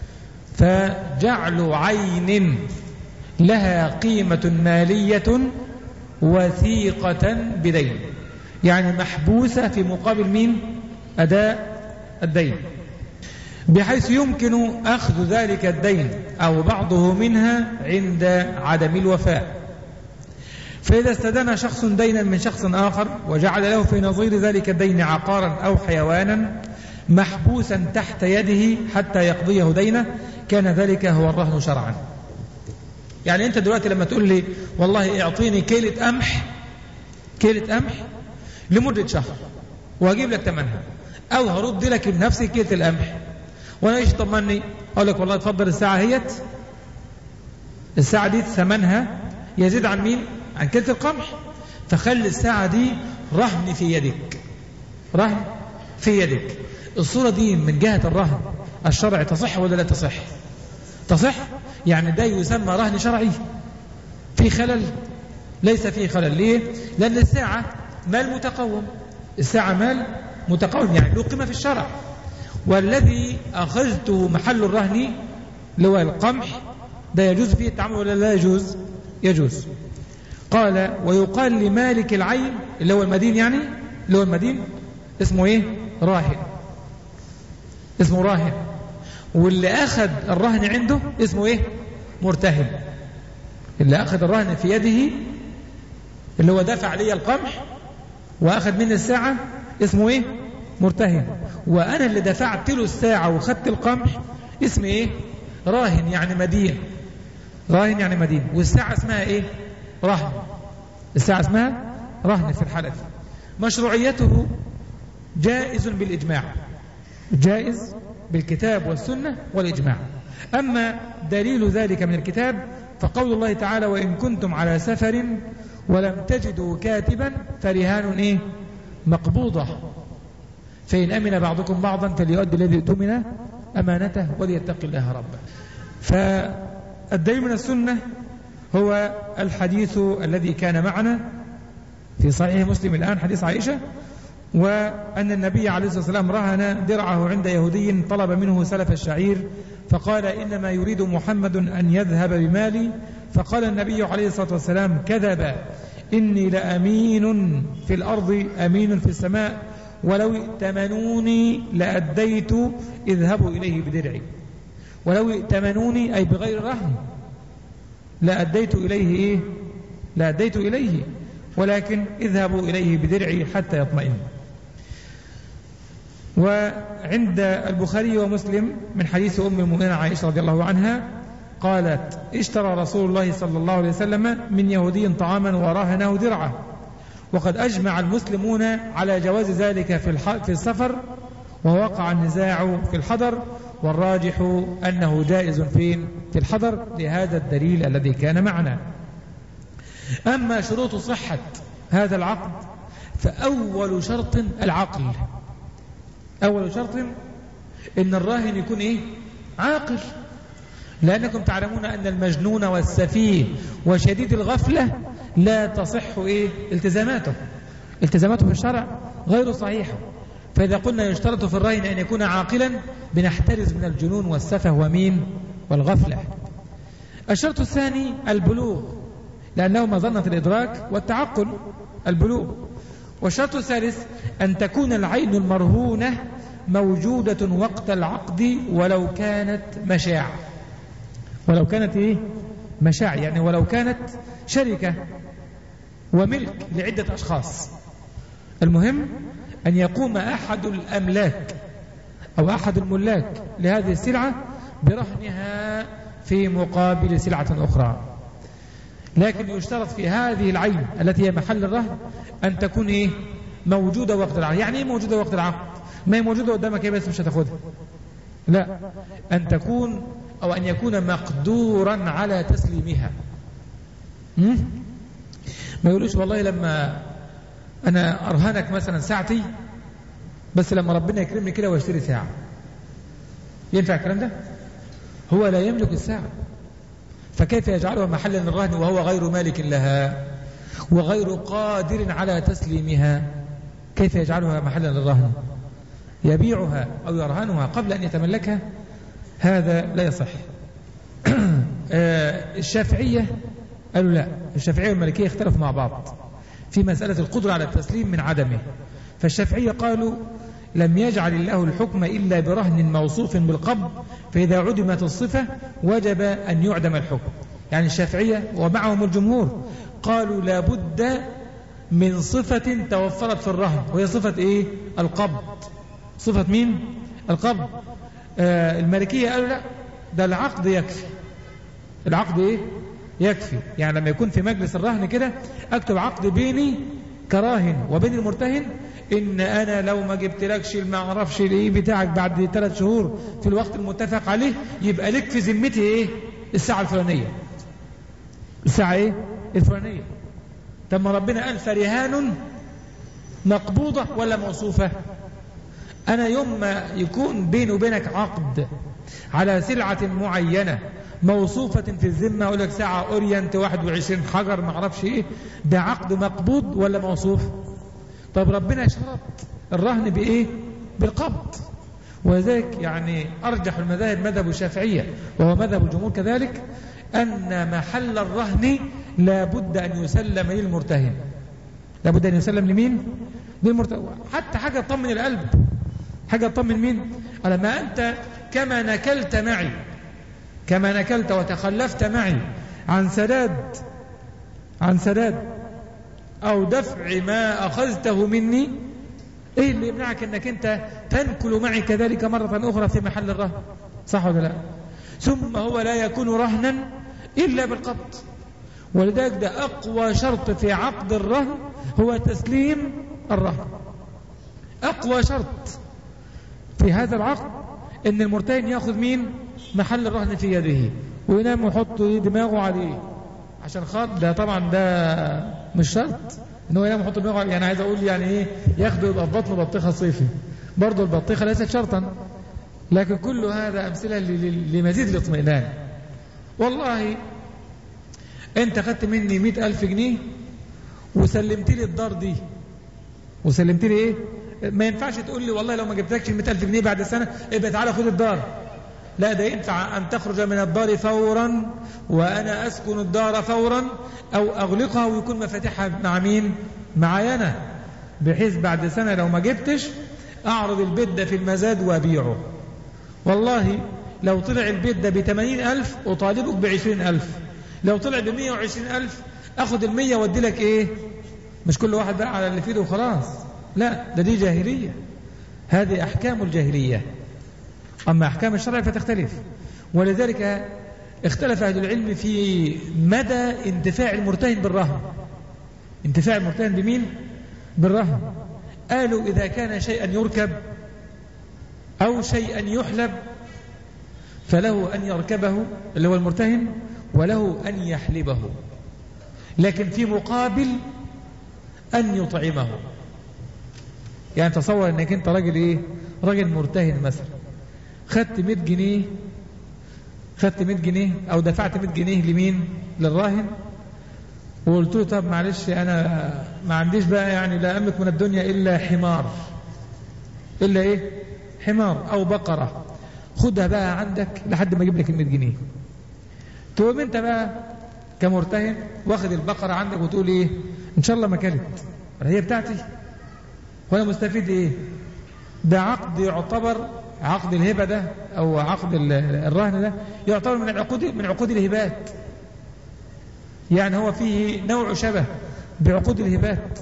فجعل عين لها قيمة مالية وثيقة بدين، يعني محبوسة في مقابل مين؟ أداء الدين، بحيث يمكن أخذ ذلك الدين أو بعضه منها عند عدم الوفاء. فإذا استدان شخص دينا من شخص آخر وجعل له في نظير ذلك الدين عقارا أو حيوانا محبوسا تحت يده حتى يقضيه دينه، كان ذلك هو الرهن شرعا. يعني أنت دلوقتي لما تقول لي والله اعطيني كيلة قمح، كيلة قمح لمدة شهر وهجيب لك ثمنها، أو هرد لك بنفسي كيلة القمح، وأنا إيش طمني؟ أقول لك والله تفضل الساعة هيت، الساعة دي ثمنها يزيد عن مين؟ عن كيلة القمح، فخلي الساعة دي رهن في يدك، رهن في يدك. الصورة دي من جهة الرهن الشرعي تصح ولا لا تصح؟ تصح، يعني ده يسمى رهن شرعي. في خلل؟ ليس فيه خلل. ليه؟ لأن الساعة مال متقوم، الساعة مال متقوم يعني له قيمة في الشرع، والذي أخذته محل الرهن اللي هو القمح ده يجوز فيه التعامل ولا لا يجوز؟ يجوز. قال ويقال لمالك العين اللي هو المدين، يعني اللي هو المدين اسمه ايه؟ راهن، اسمه راهن. واللي أخذ الرهن عنده اسمه ايه؟ مرتهن. اللي أخذ الرهن في يده اللي هو دفع لي القمح وأخذ مني الساعة اسمه ايه؟ مرتهن. وأنا اللي دفعت له الساعة وخدت القمح اسمه ايه؟ راهن، يعني مدين. راهن يعني مدين. والساعة اسمها ايه؟ رهن. الساعة اسمها رهن في الحالة دي. مشروعيته جائز بالإجماع، جائز بالكتاب والسنة والإجماع. أما دليل ذلك من الكتاب فقول الله تعالى وإن كنتم على سفر ولم تجدوا كاتبا فرهان إيه؟ مقبوضة، فإن أمن بعضكم بعضا فليؤدي الذي اؤتمن أمانته وليتق الله ربه. فالدليل من السنة هو الحديث الذي كان معنا في صحيح مسلم الآن، حديث عائشة، وأن النبي عليه الصلاة والسلام رهن درعه عند يهودي طلب منه سلف الشعير فقال إنما يريد محمد أن يذهب بمالي، فقال النبي عليه الصلاة والسلام كذب، إني لأمين في الأرض أمين في السماء، ولو ائتمنوني لأديت اذهبوا إليه بدرعي. ولو ائتمنوني أي بغير رهن لأديت إليه إيه؟ لأديت إليه، ولكن اذهبوا إليه بدرعي حتى يطمئن. وعند البخاري ومسلم من حديث أم المؤمنين عائشة رضي الله عنها قالت اشترى رسول الله صلى الله عليه وسلم من يهودي طعاما وراهنه درعه، وقد أجمع المسلمون على جواز ذلك في في السفر، ووقع النزاع في الحضر، والراجح أنه جائز فين؟ في الحضر، لهذا الدليل الذي كان معنا. أما شروط صحة هذا العقد فأول شرط العقل. أول شرط إن الراهن يكون إيه؟ عاقل، لأنكم تعلمون أن المجنون والسفيه وشديد الغفلة لا تصح إيه؟ التزاماته التزاماته في الشرع غير صحيحة. فإذا قلنا يشترط في الراهن أن يكون عاقلا بنحترز من الجنون والسفه ومين؟ والغفلة. الشرط الثاني البلوغ، لأنه مظنة الإدراك والتعقل البلوغ. والشرط الثالث أن تكون العين المرهونة موجودة وقت العقد ولو كانت مشاع، ولو كانت إيه؟ مشاع، يعني ولو كانت شركة وملك لعدة أشخاص. المهم أن يقوم أحد الأملاك أو أحد الملاك لهذه السلعة برهنها في مقابل سلعة أخرى. لكن يشترط في هذه العين التي هي محل الرهن أن تكون إيه؟ موجودة وقت العقد. يعني إيه موجودة وقت العقد؟ ما هي موجودة قدامك إيه بس مش هتاخدها، لا، أن تكون أو أن يكون مقدورا على تسليمها. م? ما يقولوش والله لما أنا أرهنك مثلا ساعتي بس لما ربنا يكرمني كده واشتري ساعة. ينفع الكلام ده؟ هو لا يملك الساعة، فكيف يجعلها محلا للرهن وهو غير مالك لها وغير قادر على تسليمها؟ كيف يجعلها محلا للرهن؟ يبيعها أو يرهنها قبل أن يتملكها؟ هذا لا يصح. الشافعية قالوا لا، الشافعية والمالكية اختلفوا مع بعض في مسألة القدرة على التسليم من عدمه. فالشافعية قالوا لم يجعل الله الحكم إلا برهن موصوف بالقبض، فإذا عدمت الصفة وجب أن يعدم الحكم. يعني الشافعية ومعهم الجمهور قالوا لا بد من صفة توفرت في الرهن، وهي صفة إيه؟ القبض. صفة مين؟ القبض. آه المالكية قالوا لا، ده العقد يكفي. العقد إيه؟ يكفي. يعني لما يكون في مجلس الرهن كده أكتب عقد بيني كراهن وبين المرتهن إن أنا لو ما جبتلكش ما اعرفش الايه بتاعك بعد ثلاث شهور في الوقت المتفق عليه يبقى لك في ذمتي إيه؟ الساعة الفلانية. الساعة إيه؟ الفلانية. طب ما ربنا قال فرهان مقبوضة ولا موصوفة؟ أنا يوم ما يكون بيني وبينك عقد على سلعة معينة موصوفة في الذمة، أقول لك ساعة أورينت واحد وعشرين حجر ما اعرفش إيه، ده عقد مقبوض ولا موصوف؟ طب ربنا شرط الرهن بإيه؟ بالقبض. وذلك يعني أرجح المذاهب مذهب الشافعية وهو مذهب الجمهور كذلك، أن محل الرهن لا بد أن يسلم للمرتهن. لا بد أن يسلم لمين؟ للمرتهن. حتى حاجة تطمن القلب، حاجة تطمن مين؟ على ما أنت كما نكلت معي، كما نكلت وتخلفت معي عن سداد عن سداد أو دفع ما أخذته مني، إيه اللي يمنعك أنك أنت تنكل معي كذلك مرة أخرى في محل الرهن؟ صح ولا لا؟ ثم هو لا يكون رهنا إلا بالقبض، ولذلك ده أقوى شرط في عقد الرهن هو تسليم الرهن. أقوى شرط في هذا العقد أن المرتهن يأخذ مين؟ محل الرهن في يده وينام ويحط دماغه عليه، عشان خاطر ده طبعا ده مش شرط ان هو ينام ويحط دماغه عليه. يعني عايز اقول يعني ايه، ياخده يبقى في بطنه بطيخه صيفي، برضه البطيخه ليست شرطا، لكن كل هذا امثله لمزيد الاطمئنان. والله انت خدت مني مئة ألف جنيه وسلمت لي الدار دي، وسلمت لي ايه؟ ما ينفعش تقول لي والله لو ما جبتلكش مئة ألف جنيه بعد سنه يبقى تعالى خد الدار. لا، ده ينفع أن تخرج من الدار فورا وأنا أسكن الدار فورا، أو أغلقها ويكون مفاتيحها مع مين؟ معايا أنا، بحيث بعد سنة لو ما جبتش أعرض البيت ده في المزاد وأبيعه. والله لو طلع البيت ده بثمانين ألف أطالبك بعشرين ألف، لو طلع بمية وعشرين ألف أخذ المية وأدي لك إيه؟ مش كل واحد بقى على اللي فيه وخلاص، لا، ده دي جاهلية، هذه أحكام الجاهلية. أما أحكام الشرع فتختلف، ولذلك اختلف أهل العلم في مدى انتفاع المرتهن بالرهن. انتفاع المرتهن بمين؟ بالرهن. قالوا إذا كان شيئا يركب أو شيئا يحلب فله أن يركبه اللي هو المرتهن، وله أن يحلبه، لكن في مقابل أن يطعمه. يعني تصور أنك أنت راجل إيه؟ راجل مرتهن مثلا، خدت مئة جنيه، خدت مئة جنيه أو دفعت مئة جنيه لمين؟ للراهن، وقلت له طب معلش أنا ما عنديش بقى يعني لا أملك من الدنيا إلا حمار، إلا إيه؟ حمار أو بقرة، خدها بقى عندك لحد ما أجيب لك المئة جنيه. تقوم أنت بقى كمرتهن واخد البقرة عندك وتقول إيه؟ إن شاء الله ما كلت، هي بتاعتي وأنا مستفيد إيه؟ ده عقد يعتبر عقد الهبة ده أو عقد الرهن ده يعتبر من العقود من عقود الهبات، يعني هو فيه نوع شبه بعقود الهبات.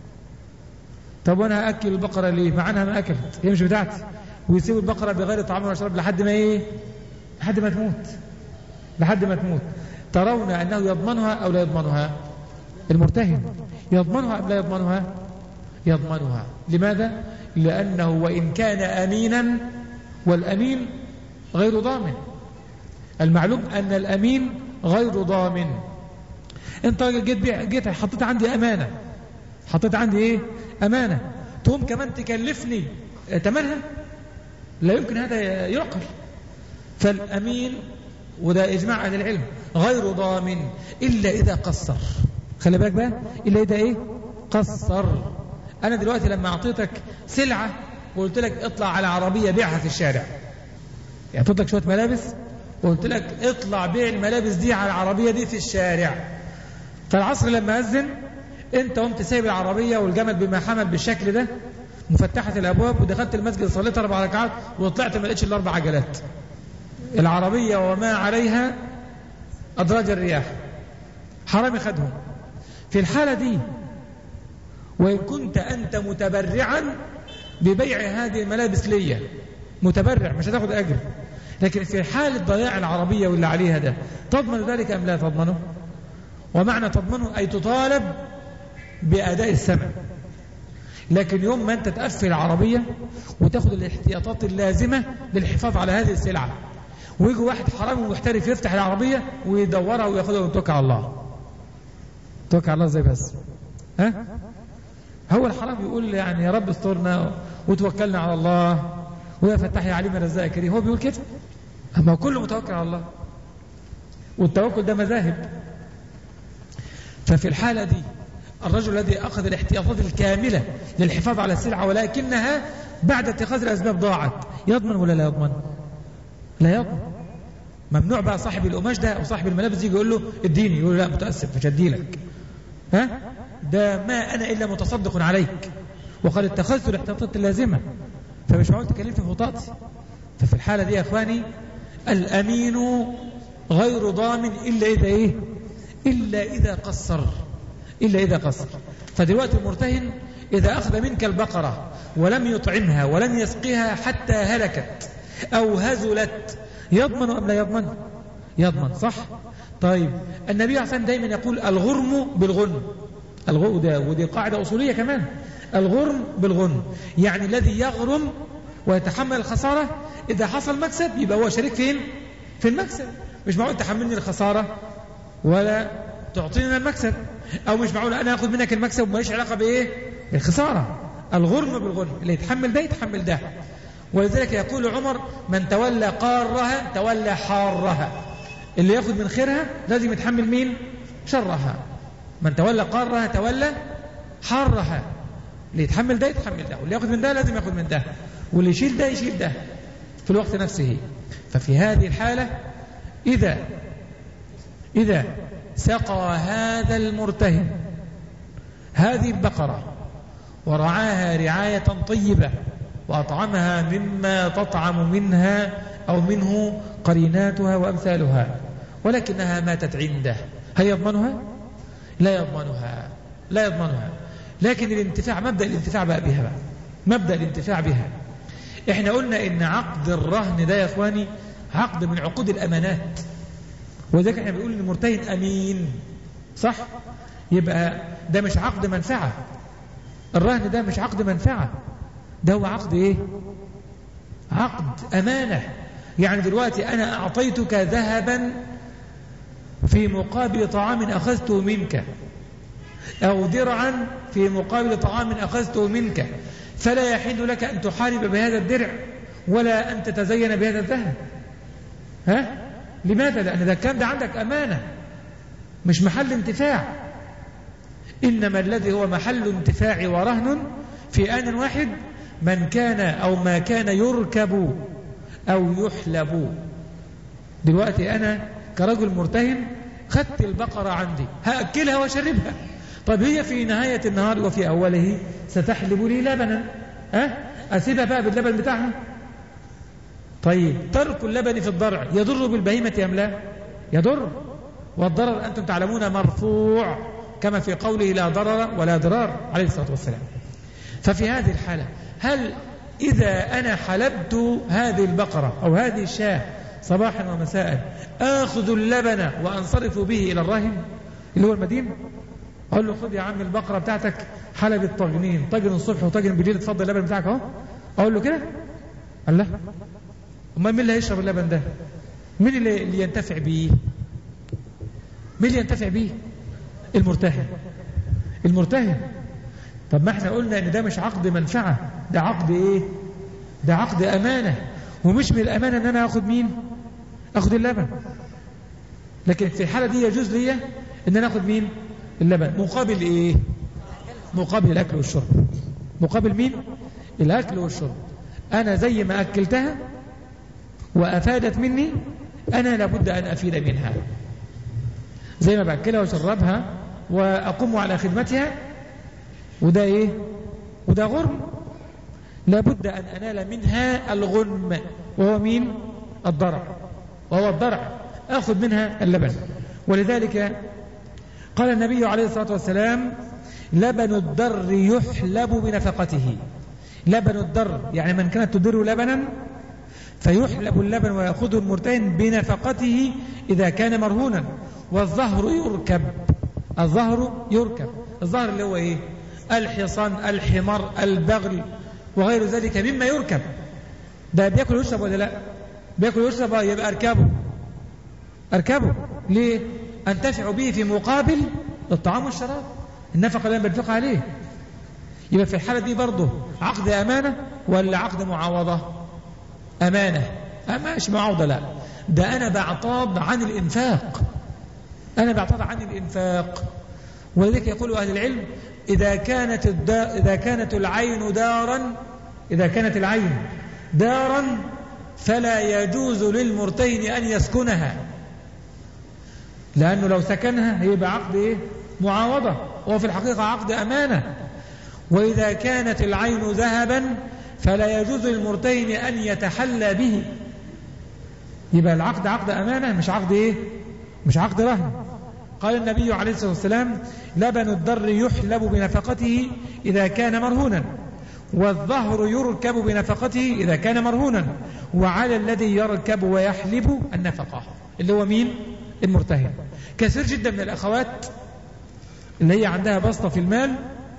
طب وأنا هأكل البقرة ليه؟ مع أنها ما أكلت، هي مش بتاعتي، ويسيب البقرة بغير طعام ولا شراب لحد ما إيه؟ لحد ما تموت، لحد ما تموت. ترون أنه يضمنها أو لا يضمنها؟ المرتهن يضمنها أم لا يضمنها؟ يضمنها. لماذا؟ لأنه وإن كان أمينا، والأمين غير ضامن. المعلوم أن الأمين غير ضامن. أنت جيت جيت حطيت عندي أمانة، حطيت عندي إيه؟ أمانة، تقوم كمان تكلفني تمنها؟ لا يمكن هذا يعقل. فالأمين، وده إجماع أهل العلم، غير ضامن إلا إذا قصر. خلي بالك بقى، إلا إذا إيه؟ قصر. أنا دلوقتي لما أعطيتك سلعة وقلت لك اطلع على عربية بيعها في الشارع، يعني أعطيت لك شوية ملابس وقلت لك اطلع بيع الملابس دي على العربية دي في الشارع، فالعصر لما أذن أنت قمت سايب العربية والجمل بما حمل بالشكل ده مفتحة الأبواب، ودخلت المسجد صليت أربع ركعات وطلعت ما لقيتش إلا أربع عجلات، العربية وما عليها أدراج الرياح، حرامي خدهم. في الحالة دي وإن كنت أنت متبرعا ببيع هذه الملابس ليا، متبرع مش هتاخد أجر، لكن في حالة ضياع العربية واللي عليها ده تضمن ذلك أم لا تضمنه؟ ومعنى تضمنه أي تطالب بأداء الثمن. لكن يوم ما أنت تقفل العربية وتاخد الاحتياطات اللازمة للحفاظ على هذه السلعة، ويجي واحد حرامي محترف يفتح العربية ويدورها وياخدها ويتوكل على الله، توكل على الله ازاي بس؟ ها؟ هو الحرام يقول يعني يا رب استرنا وتوكلنا على الله ويا فتح يا عليم رزاق كريم، هو بيقول كده؟ اما كله متوكل على الله، والتوكل ده مذاهب. ففي الحالة دي الرجل الذي أخذ الاحتياطات الكاملة للحفاظ على السلعة ولكنها بعد اتخاذ الأسباب ضاعت، يضمن ولا لا يضمن؟ لا يضمن. ممنوع بقى صاحب القماش ده أو صاحب الملابس يجي يقول له اديني، يقول له لا متأسف مش هديلك، ها ده ما أنا إلا متصدق عليك وقد اتخذت الاحتياطات اللازمة، فمش معقول تكلمني في بطاقتي. ففي الحالة دي يا أخواني الأمين غير ضامن إلا إذا إيه إلا إذا قصر إلا إذا قصر. فدلوقتي المرتهن إذا أخذ منك البقرة ولم يطعمها ولم يسقيها حتى هلكت أو هزلت يضمن أم لا يضمن؟ يضمن صح؟ طيب النبي عليه الصلاة والسلام دايما يقول الغرم بالغنم، ودي قاعدة أصولية كمان، الغرم بالغنم، يعني الذي يغرم ويتحمل الخسارة إذا حصل مكسب يبقى هو شريك فين؟ في المكسب. مش معقول تحملني الخسارة ولا تعطينا المكسب، أو مش معقول أنا أخذ منك المكسب وماليش علاقة بإيه؟ بالخسارة. الغرم بالغنم، اللي يتحمل ده يتحمل ده. ولذلك يقول عمر من تولى قارها تولى حارها، اللي يأخذ من خيرها لازم يتحمل مين؟ شرها. من تولى قارها تولى حارها، اللي يتحمل ده يتحمل ده، واللي يأخذ من ده لازم يأخذ من ده، واللي يشيل ده يشيل ده في الوقت نفسه. ففي هذه الحالة إذا إذا سقى هذا المرتهن هذه البقرة ورعاها رعاية طيبة وأطعمها مما تطعم منها أو منه قريناتها وأمثالها، ولكنها ماتت عنده، هل يضمنها؟ لا يضمنها لا يضمنها. لكن الانتفاع، مبدأ الانتفاع بقى بها بقى. مبدأ الانتفاع بها، احنا قلنا ان عقد الرهن ده يا اخواني عقد من عقود الامانات، وذلك احنا بنقول ان المرتهن امين صح؟ يبقى ده مش عقد منفعة، الرهن ده مش عقد منفعة، ده هو عقد ايه؟ عقد امانة. يعني دلوقتي انا اعطيتك ذهبا في مقابل طعام اخذته منك، او درعا في مقابل طعام اخذته منك، فلا يحل لك أن تحارب بهذا الدرع ولا أن تتزين بهذا الذهب. ها؟ لماذا؟ لأن ده كان ده عندك أمانة مش محل انتفاع، إنما الذي هو محل انتفاع ورهن في آن واحد من كان أو ما كان يركب أو يحلب. دلوقتي أنا كرجل مرتهن خدت البقرة عندي هأكلها وأشربها، طب هي في نهاية النهار وفي أوله ستحلب لي لبنا، أه؟ أسيبها بقى باللبن بتاعها؟ طيب ترك اللبن في الضرع يضر بالبهيمة أم لا؟ يضر، والضرر أنتم تعلمون مرفوع كما في قوله لا ضرر ولا ضرار عليه الصلاة والسلام. ففي هذه الحالة هل إذا أنا حلبت هذه البقرة أو هذه الشاة صباحا ومساء آخذ اللبن وأنصرف به إلى الراهن اللي هو المدين، أقول له خذ يا عم البقرة بتاعتك حلب الطاجنين، طاجن الصبح وطاجن بالليل، اتفضل اللبن بتاعك اهو، أقول له كده؟ قال لا، أمال مين اللي هيشرب اللبن ده؟ مين اللي, اللي ينتفع بيه؟ مين اللي ينتفع بيه؟ المرتهن. المرتهن. طب ما احنا قلنا ان ده مش عقد منفعة، ده عقد ايه؟ ده عقد أمانة، ومش من الأمانة ان انا اخذ مين؟ اخذ اللبن. لكن في الحالة دي يجوز لي ان انا اخذ مين؟ اللبن مقابل ايه؟ مقابل الاكل والشرب. مقابل مين؟ الاكل والشرب. انا زي ما اكلتها وافادت مني انا لابد ان افيد منها، زي ما باكلها وشربها واقوم على خدمتها، وده ايه؟ وده غرم، لابد ان انال منها الغنم، وهو مين؟ الضرع، وهو الضرع اخذ منها اللبن. ولذلك قال النبي عليه الصلاة والسلام لبن الدر يحلب بنفقته. لبن الدر يعني من كانت تدر لبنا فيحلب اللبن ويأخذه المرتهن بنفقته إذا كان مرهونا. والظهر يركب، الظهر يركب، الظهر اللي هو إيه؟ الحصان، الحمار، البغل وغير ذلك مما يركب. ده بيأكل ويشرب ولا لا؟ بيأكل ويشرب، يبقى أركبه أركبه ليه؟ أنتفع به في مقابل الطعام والشراب، النفقة اللي بنفقها عليه. يبقى في الحالة دي برضه عقد أمانة ولا عقد معاوضة؟ أمانة، مش معاوضة، لا، ده أنا بعتاض عن الإنفاق، أنا بعتاض عن الإنفاق. ولذلك يقول أهل العلم إذا كانت الدا إذا كانت العين دارا إذا كانت العين دارا فلا يجوز للمرتهن أن يسكنها، لأنه لو سكنها هيبقى عقد إيه؟ معاوضة، وهو في الحقيقة عقد أمانة. وإذا كانت العين ذهبا فلا يجوز للمرتهن أن يتحلى به، يبقى العقد عقد أمانة مش عقد إيه؟ مش عقد رهن. قال النبي عليه الصلاة والسلام: لبن الضر يحلب بنفقته إذا كان مرهونا، والظهر يركب بنفقته إذا كان مرهونا، وعلى الذي يركب ويحلب النفقة، اللي هو مين؟ المرتهن. كثير جدا من الأخوات اللي هي عندها بسطة في المال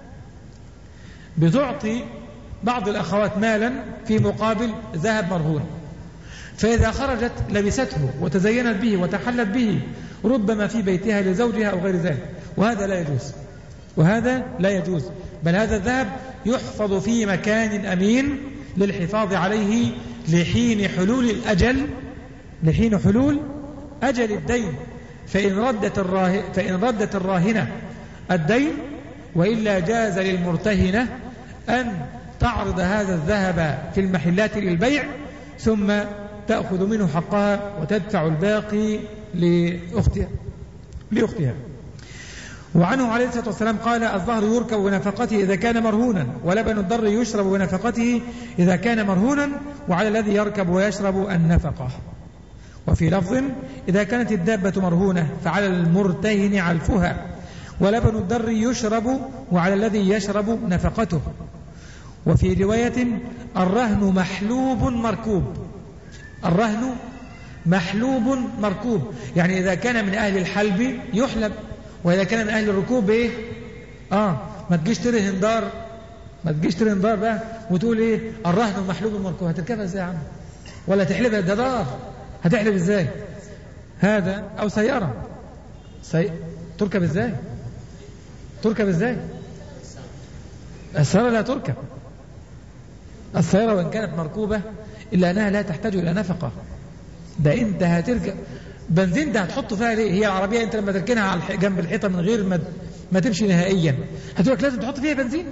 بتعطي بعض الأخوات مالا في مقابل ذهب مرهون، فإذا خرجت لبسته وتزينت به وتحلت به ربما في بيتها لزوجها أو غير ذلك، وهذا لا يجوز، وهذا لا يجوز، بل هذا الذهب يحفظ في مكان أمين للحفاظ عليه لحين حلول الأجل، لحين حلول أجل الدين، فإن ردت الراه... فإن ردت الراهنة الدين وإلا جاز للمرتهنة أن تعرض هذا الذهب في المحلات للبيع ثم تأخذ منه حقها وتدفع الباقي لأختها, لأختها. وعنه عليه الصلاة والسلام قال: الظهر يركب بنفقته إذا كان مرهونا، ولبن الضر يشرب بنفقته إذا كان مرهونا، وعلى الذي يركب ويشرب النفقة. وفي لفظ: إذا كانت الدابة مرهونة فعلى المرتهن علفها، ولبن الضر يشرب وعلى الذي يشرب نفقته. وفي رواية: الرهن محلوب مركوب، الرهن محلوب مركوب، يعني إذا كان من أهل الحلب يحلب، وإذا كان من أهل الركوب إيه؟ آه ما تجيش تري هندار، ما تجيش تري هندار بقى وتقول إيه الرهن محلوب مركوب، هتركبها إزاي يا عم؟ ولا تحلبها ده دار، هتحلب إزاي؟ هذا أو سيارة سي... تركب إزاي؟ تركب إزاي؟ السيارة لا تركب، السيارة وإن كانت مركوبة إلا أنها لا تحتاج إلى نفقة. ده أنت هتركب بنزين، ده هتحطه فيها ليه؟ هي العربية أنت لما تركنها على جنب الحيطة من غير ما ما تمشي نهائيا هتقول لك لازم تحط فيها بنزين،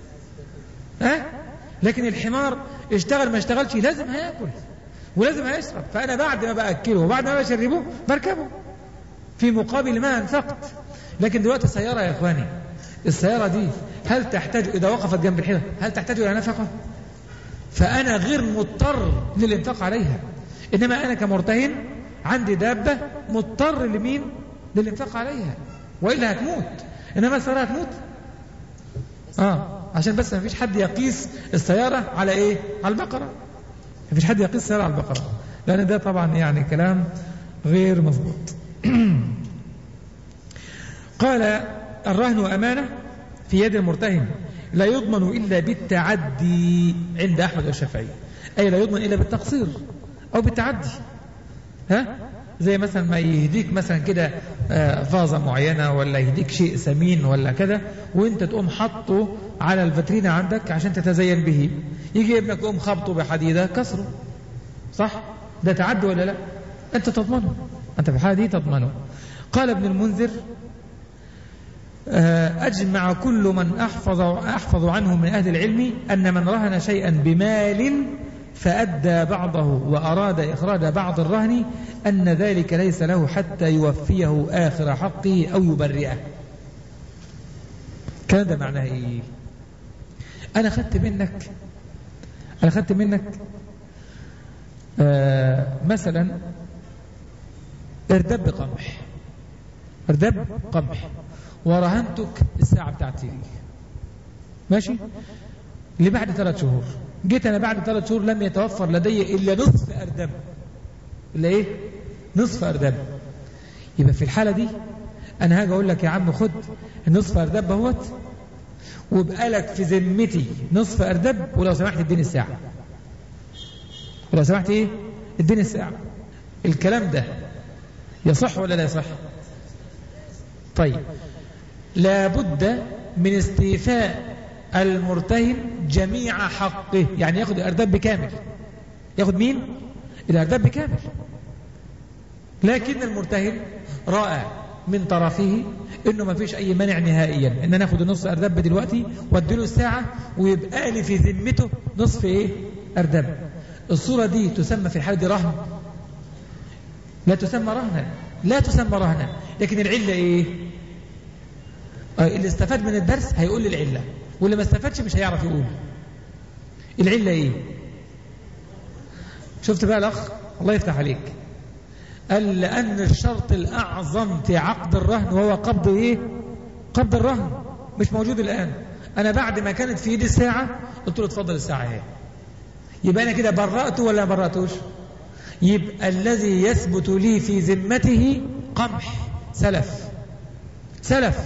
ها؟ لكن الحمار اشتغل ما اشتغلش لازم هياكل ولازم هيشرب، فأنا بعد ما بأكله وبعد ما بشربه بركبه في مقابل ما أنفقت. لكن دلوقتي السيارة يا إخواني، السيارة دي هل تحتاج إذا وقفت جنب الحيطة هل تحتاج إلى نفقة؟ فأنا غير مضطر للإنفاق عليها، إنما أنا كمرتهن عندي دابة مضطر لمين؟ للإنفاق عليها، وإلا هتموت. إنما السيارة هتموت؟ آه عشان بس ما فيش حد يقيس السيارة على إيه؟ على البقرة، ما فيش حد يقيس السيارة على البقرة، لأن ده طبعا يعني كلام غير مضبوط. قال: الرهن أمانة في يد المرتهن لا يضمن إلا بالتعدي عند أحمد والشافعي، أي لا يضمن إلا بالتقصير أو بالتعدي. ها؟ زي مثلا ما يهديك مثلا كده فازة معينة ولا يهديك شيء ثمين ولا كده، وانت تقوم حطه على الفاترينة عندك عشان تتزين به، يجي ابنك يقوم خبطه بحديدة كسره، صح؟ ده تعدي ولا لا؟ انت تضمنه، انت في الحالة دي تضمنه. قال ابن المنذر: أجمع كل من أحفظ, أحفظ عنه من أهل العلم أن من رهن شيئا بمال فأدى بعضه وأراد إخراج بعض الرهن أن ذلك ليس له حتى يوفيه آخر حقه أو يبرئه. كان ده معناه إيه؟ أنا خدت منك أنا خدت منك آه مثلا اردب قمح اردب قمح ورهنتك الساعة بتاعتي ماشي لبعد ثلاث شهور، جيت أنا بعد ثلاث شهور لم يتوفر لدي إلا نصف أردب، إلا إيه؟ نصف أردب. يبقى في الحالة دي أنا هاجي أقول لك يا عم خد النصف أردب بهوت وبقى لك في ذمتي نصف أردب، ولو سمحت اديني الساعة، ولو سمحت إيه؟ اديني الساعة. الكلام ده يصح ولا لا يصح؟ طيب لا بد من استيفاء المرتهن جميع حقه، يعني ياخد الأردب بكامل. ياخد مين؟ الأردب بكامل. لكن المرتهن رأى من طرفه انه ما فيش اي مانع نهائيا ان انا اخد النص أردب دلوقتي واديله الساعة ويبقى لي في ذمته نصف ايه؟ أردب. الصورة دي تسمى في الحالة دي رهن؟ لا تسمى رهنا، لا تسمى رهنا. لكن العلة ايه؟ اللي استفاد من الدرس هيقول لي العلة، واللي ما استفادش مش هيعرف يقول العلة ايه. شفت بقى الأخ الله يفتح عليك، قال لأن الشرط الأعظم في عقد الرهن وهو قبض ايه؟ قبض الرهن مش موجود الآن. أنا بعد ما كانت في يدي الساعة قلت له اتفضل الساعة اهي، يبقى أنا كده برأته ولا ما برأتوش؟ يبقى الذي يثبت لي في ذمته قمح سلف سلف،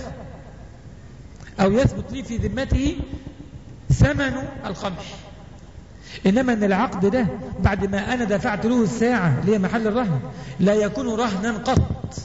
أو يثبت لي في ذمته ثمن القمح. إنما أن العقد ده بعد ما أنا دفعت له الساعة اللي هي محل الرهن لا يكون رهنا قط.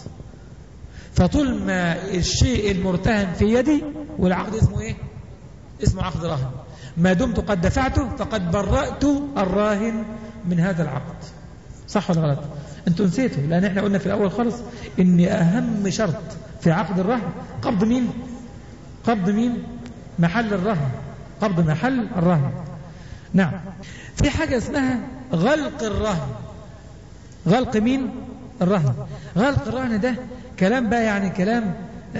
فطول ما الشيء المرتهن في يدي، والعقد اسمه إيه؟ اسمه عقد رهن، ما دمت قد دفعته فقد برأت الراهن من هذا العقد. صح ولا غلط؟ انتوا نسيتوا، لأن احنا قلنا في الأول خالص إن أهم شرط في عقد الرهن قبض مين؟ قبض مين؟ محل الرهن، قبض محل الرهن. نعم. في حاجة اسمها غلق الرهن. غلق مين؟ الرهن. غلق الرهن ده كلام بقى، يعني كلام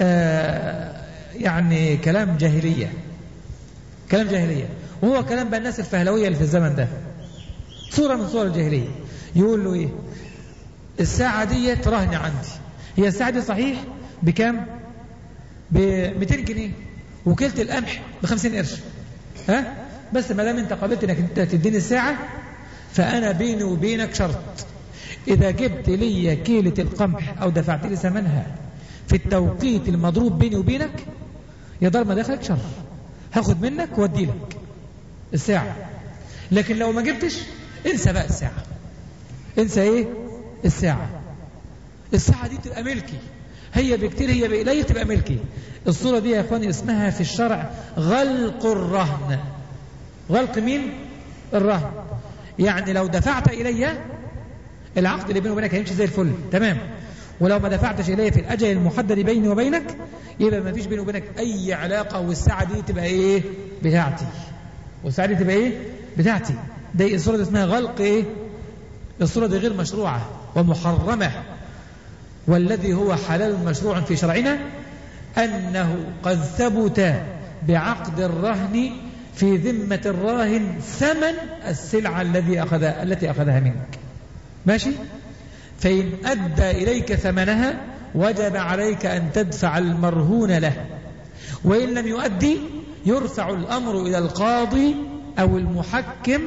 آه يعني كلام جاهلية، كلام جاهلية، وهو كلام بقى الناس الفهلوية اللي في الزمن ده، صورة من صور الجاهلية. يقول له ايه؟ الساعة دي رهن عندي، هي الساعة دي صحيح بكام؟ ب مئتين جنيه، وكلت القمح ب خمسين قرش، ها؟ بس ما دام انت قابلت انك انت تديني الساعة، فانا بيني وبينك شرط، اذا جبت لي كيلة القمح او دفعت لي ثمنها في التوقيت المضروب بيني وبينك، يا دار ما دخلك شر، هاخد منك وادي لك الساعة. لكن لو ما جبتش انسى بقى الساعة، انسى ايه؟ الساعة. الساعة دي تبقى ملكي، هي بكتير هي بقليل تبقى ملكي. الصورة دي يا اخواني اسمها في الشرع غلق الرهن. غلق مين؟ الرهن. يعني لو دفعت إلي العقد اللي بيني وبينك هيمشي زي الفل تمام، ولو ما دفعتش إلي في الأجل المحدد بيني وبينك يبقى ما فيش بيني وبينك أي علاقة، والساعة دي تبقى إيه؟ بتاعتي، والساعة دي تبقى إيه؟ بتاعتي. دي الصورة دي اسمها غلق إيه؟ الصورة دي غير مشروعة ومحرمة. والذي هو حلال مشروع في شرعنا أنه قد ثبت بعقد الرهن في ذمة الراهن ثمن السلعة الذي أخذها التي أخذها منك، ماشي؟ فإن أدى إليك ثمنها وجب عليك أن تدفع المرهون له، وإن لم يؤدي يرفع الأمر إلى القاضي أو المحكم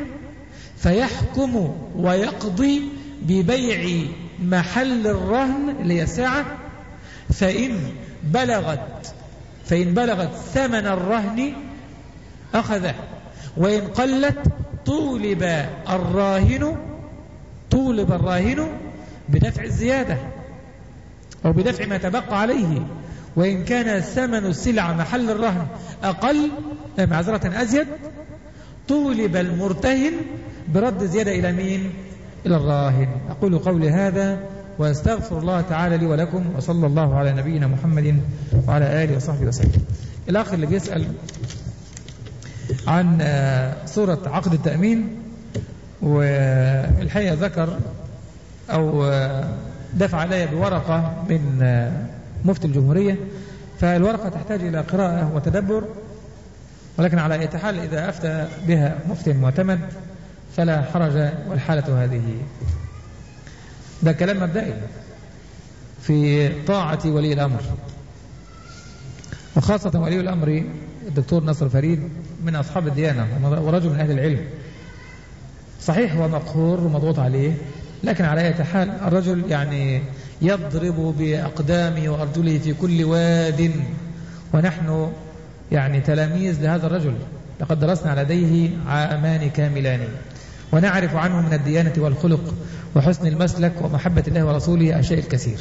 فيحكم ويقضي ببيع محل الرهن اللي هي الساعة، فإن بلغت فإن بلغت ثمن الرهن أخذه، وإن قلت طولب الراهن طولب الراهن بدفع الزيادة أو بدفع ما تبقى عليه. وإن كان ثمن السلعة محل الرهن أقل معذرة أزيد طولب المرتهن برد زيادة إلى مين؟ إلى الراهن. أقول قولي هذا وأستغفر الله تعالى لي ولكم، وصلى الله على نبينا محمد وعلى آله وصحبه وسلم. الأخ اللي بيسأل عن صورة عقد التأمين، والحقيقة ذكر أو دفع علي بورقة من مفتي الجمهورية، فالورقة تحتاج إلى قراءة وتدبر، ولكن على أي حال إذا أفتى بها مفتي معتمد فلا حرج، والحالة هذه. ده كلام مبدئي في طاعة ولي الأمر، وخاصة ولي الأمر الدكتور نصر فريد من أصحاب الديانة ورجل من أهل العلم. صحيح هو مقهور ومضغوط عليه، لكن على أي حال الرجل يعني يضرب بأقدامه وأرجله في كل واد، ونحن يعني تلاميذ لهذا الرجل، لقد درسنا لديه عامان كاملان، ونعرف عنه من الديانة والخلق وحسن المسلك ومحبة الله ورسوله الشيء الكثير.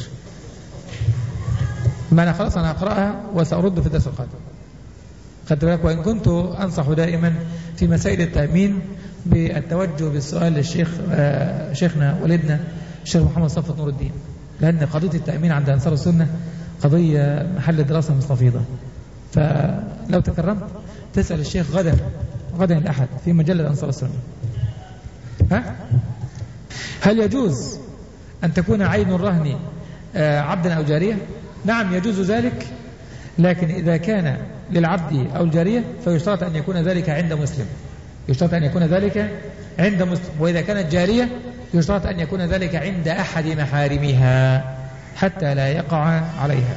ما أنا خلاص أنا أقرأها وسأرد في الدرس القادم، خدت بالك. وإن كنت أنصح دائما في مسائل التأمين بالتوجه بالسؤال للشيخ آه شيخنا ولدنا الشيخ محمد صفوت نور الدين، لأن قضية التأمين عند أنصار السنة قضية محل دراسة مستفيضة. فلو تكرمت تسأل الشيخ غدا غدا الأحد في مجلة أنصار السنة. ها؟ هل يجوز أن تكون عين الرهن عبدا أو جارية؟ نعم يجوز ذلك، لكن إذا كان للعبد أو الجارية فيشترط أن يكون ذلك عند مسلم، يشترط أن يكون ذلك عند مسلم. وإذا كانت جارية يشترط أن يكون ذلك عند أحد محارمها حتى لا يقع عليها.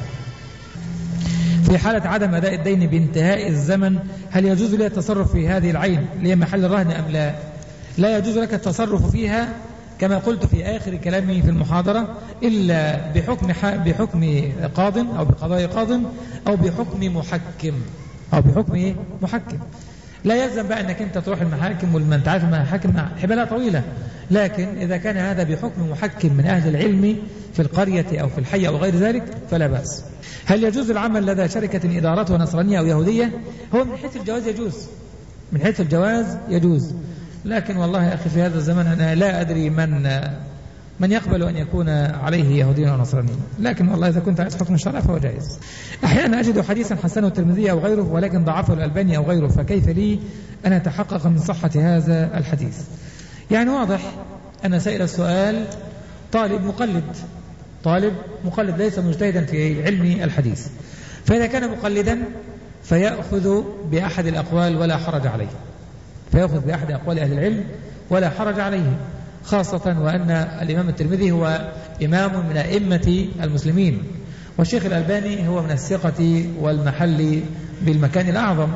في حالة عدم أداء الدين بانتهاء الزمن هل يجوز لي التصرف في هذه العين اللي هي محل الرهن أم لا؟ لا يجوز لك التصرف فيها كما قلت في آخر كلامي في المحاضرة إلا بحكم بحكم قاض أو بقضاء قاض أو بحكم محكم أو بحكم محكم. لا يلزم بقى أنك أنت تروح المحاكم والمن تعرف المحاكم حبالها طويلة، لكن إذا كان هذا بحكم محكم من أهل العلم في القرية أو في الحي أو غير ذلك فلا بأس. هل يجوز العمل لدى شركة إدارتها نصرانية أو يهودية؟ هو من حيث الجواز يجوز، من حيث الجواز يجوز، لكن والله يا أخي في هذا الزمن أنا لا أدري من من يقبل أن يكون عليه يهودي أو نصراني، لكن والله إذا كنت عايز حكم الشرع فهو جائز. أحيانا أجد حديثا حسنه الترمذي أو غيره ولكن ضعفه الألباني أو غيره، فكيف لي أن أتحقق من صحة هذا الحديث؟ يعني واضح أن سائل السؤال طالب مقلد، طالب مقلد ليس مجتهدا في علم الحديث، فإذا كان مقلدا فيأخذ بأحد الأقوال ولا حرج عليه، فيأخذ بأحد أقوال أهل العلم ولا حرج عليه، خاصة وأن الإمام الترمذي هو إمام من أئمة المسلمين، والشيخ الألباني هو من الثقة والمحل بالمكان الأعظم.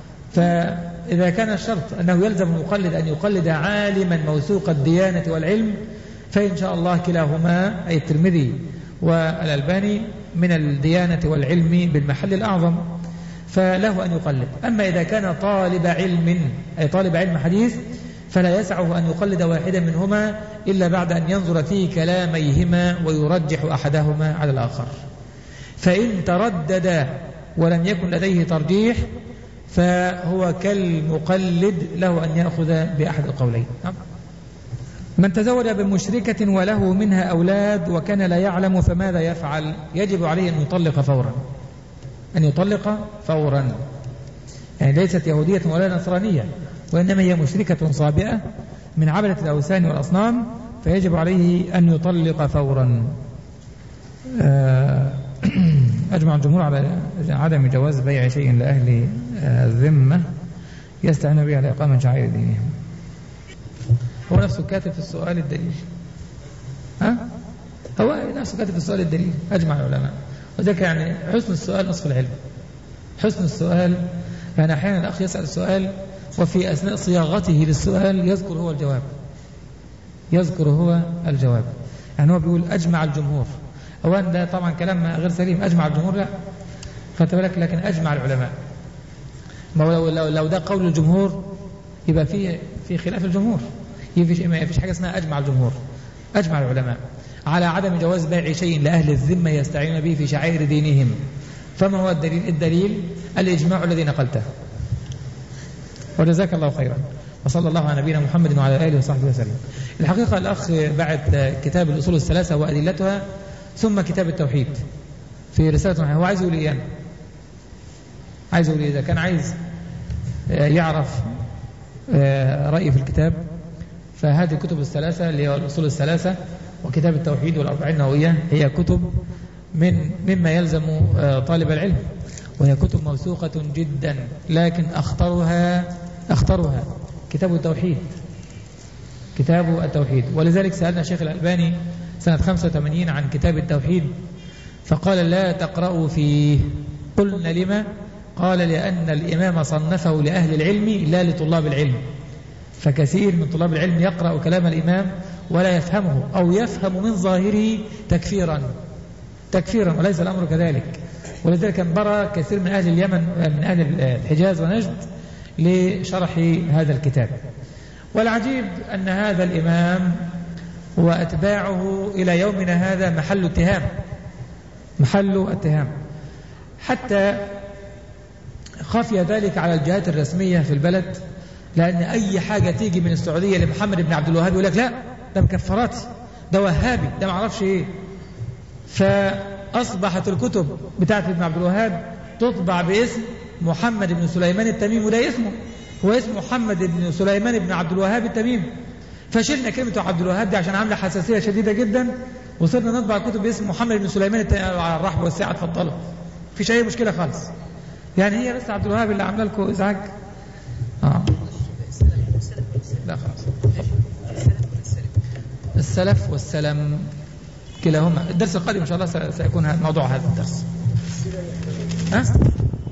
فإذا كان الشرط أنه يلزم المقلد أن يقلد عالما موثوق الديانة والعلم فإن شاء الله كلاهما أي الترمذي والألباني من الديانة والعلم بالمحل الأعظم، فله أن يقلد. أما إذا كان طالب علم أي طالب علم حديث فلا يسعه أن يقلد واحدا منهما إلا بعد أن ينظر في كلاميهما ويرجح أحدهما على الآخر، فإن تردد ولم يكن لديه ترجيح فهو كالمقلد له أن يأخذ بأحد القولين. من تزوج بمشركة وله منها أولاد وكان لا يعلم فماذا يفعل؟ يجب عليه أن يطلق فورا، أن يطلق فورا، يعني ليست يهودية ولا نصرانية وإنما هي مشركة صابئة من عبدة الأوثان والأصنام، فيجب عليه أن يطلق فورا. أجمع الجمهور على عدم جواز بيع شيء لأهل الذمة يستعين به على إقامة شعائر دينهم. هو نفسه كاتب في السؤال الدليل، ها؟ هو نفسه كاتب في السؤال الدليل، أجمع العلماء. وذلك يعني حسن السؤال نصف العلم، حسن السؤال. يعني أحيانا الأخ يسأل السؤال وفي أثناء صياغته للسؤال يذكر هو الجواب، يذكر هو الجواب. يعني هو بيقول أجمع الجمهور، أولا ده طبعا كلام غير سليم، أجمع الجمهور لا، خدت بالك، لكن أجمع العلماء. ما لو, لو, لو ده قول الجمهور يبقى فيه في خلاف الجمهور، ما فيش حاجة اسمها أجمع الجمهور. أجمع العلماء على عدم جواز بيع شيء لأهل الذمة يستعين به في شعائر دينهم. فما هو الدليل؟ الدليل الإجماع الذي نقلته. وجزاك الله خيرا، وصلى الله على نبينا محمد وعلى آله وصحبه وسلم. الحقيقة الأخ بعد كتاب الأصول الثلاثة وأدلتها ثم كتاب التوحيد في رسالة، هو عايز يقول إيه؟ يعني عايز يقول إيه؟ إذا كان عايز يعرف رأيي في الكتاب فهذه الكتب الثلاثة اللي هي الأصول الثلاثة وكتاب التوحيد والأربعين النووية هي كتب من مما يلزم طالب العلم، وهي كتب موثوقة جدا، لكن أخطرها أخطرها كتاب التوحيد، كتاب التوحيد. ولذلك سألنا الشيخ الألباني سنة خمسة وثمانين عن كتاب التوحيد فقال لا تقرأوا فيه. قلنا لما؟ قال لأن الإمام صنفه لأهل العلم لا لطلاب العلم، فكثير من طلاب العلم يقرأ كلام الإمام ولا يفهمه أو يفهم من ظاهره تكفيرا تكفيرا وليس الأمر كذلك. ولذلك انبرى كثير من أهل اليمن من أهل الحجاز ونجد لشرح هذا الكتاب. والعجيب أن هذا الإمام وأتباعه إلى يومنا هذا محل اتهام، محل اتهام، حتى خفي ذلك على الجهات الرسمية في البلد، لأن أي حاجة تيجي من السعودية لمحمد بن عبد الوهاب يقول لك لا ده مكفراتي، ده وهابي، ده معرفش إيه. فأصبحت الكتب بتاعت ابن عبد الوهاب تطبع باسم محمد بن سليمان التميمي، وده اسمه، هو اسمه محمد بن سليمان بن عبد الوهاب التميمي. فشلنا كلمة عبد الوهاب دي عشان عاملة حساسية شديدة جدا، وصرنا نطبع كتب باسم محمد بن سليمان على الرحب والسعة. اتفضلوا، مفيش أي مشكلة خالص. يعني هي بس عبد الوهاب اللي عامله لكم إزعاج. آه. لا خلاص. السلف والسلم كلاهما. الدرس القادم إن شاء الله سيكون موضوع هذا الدرس. ها؟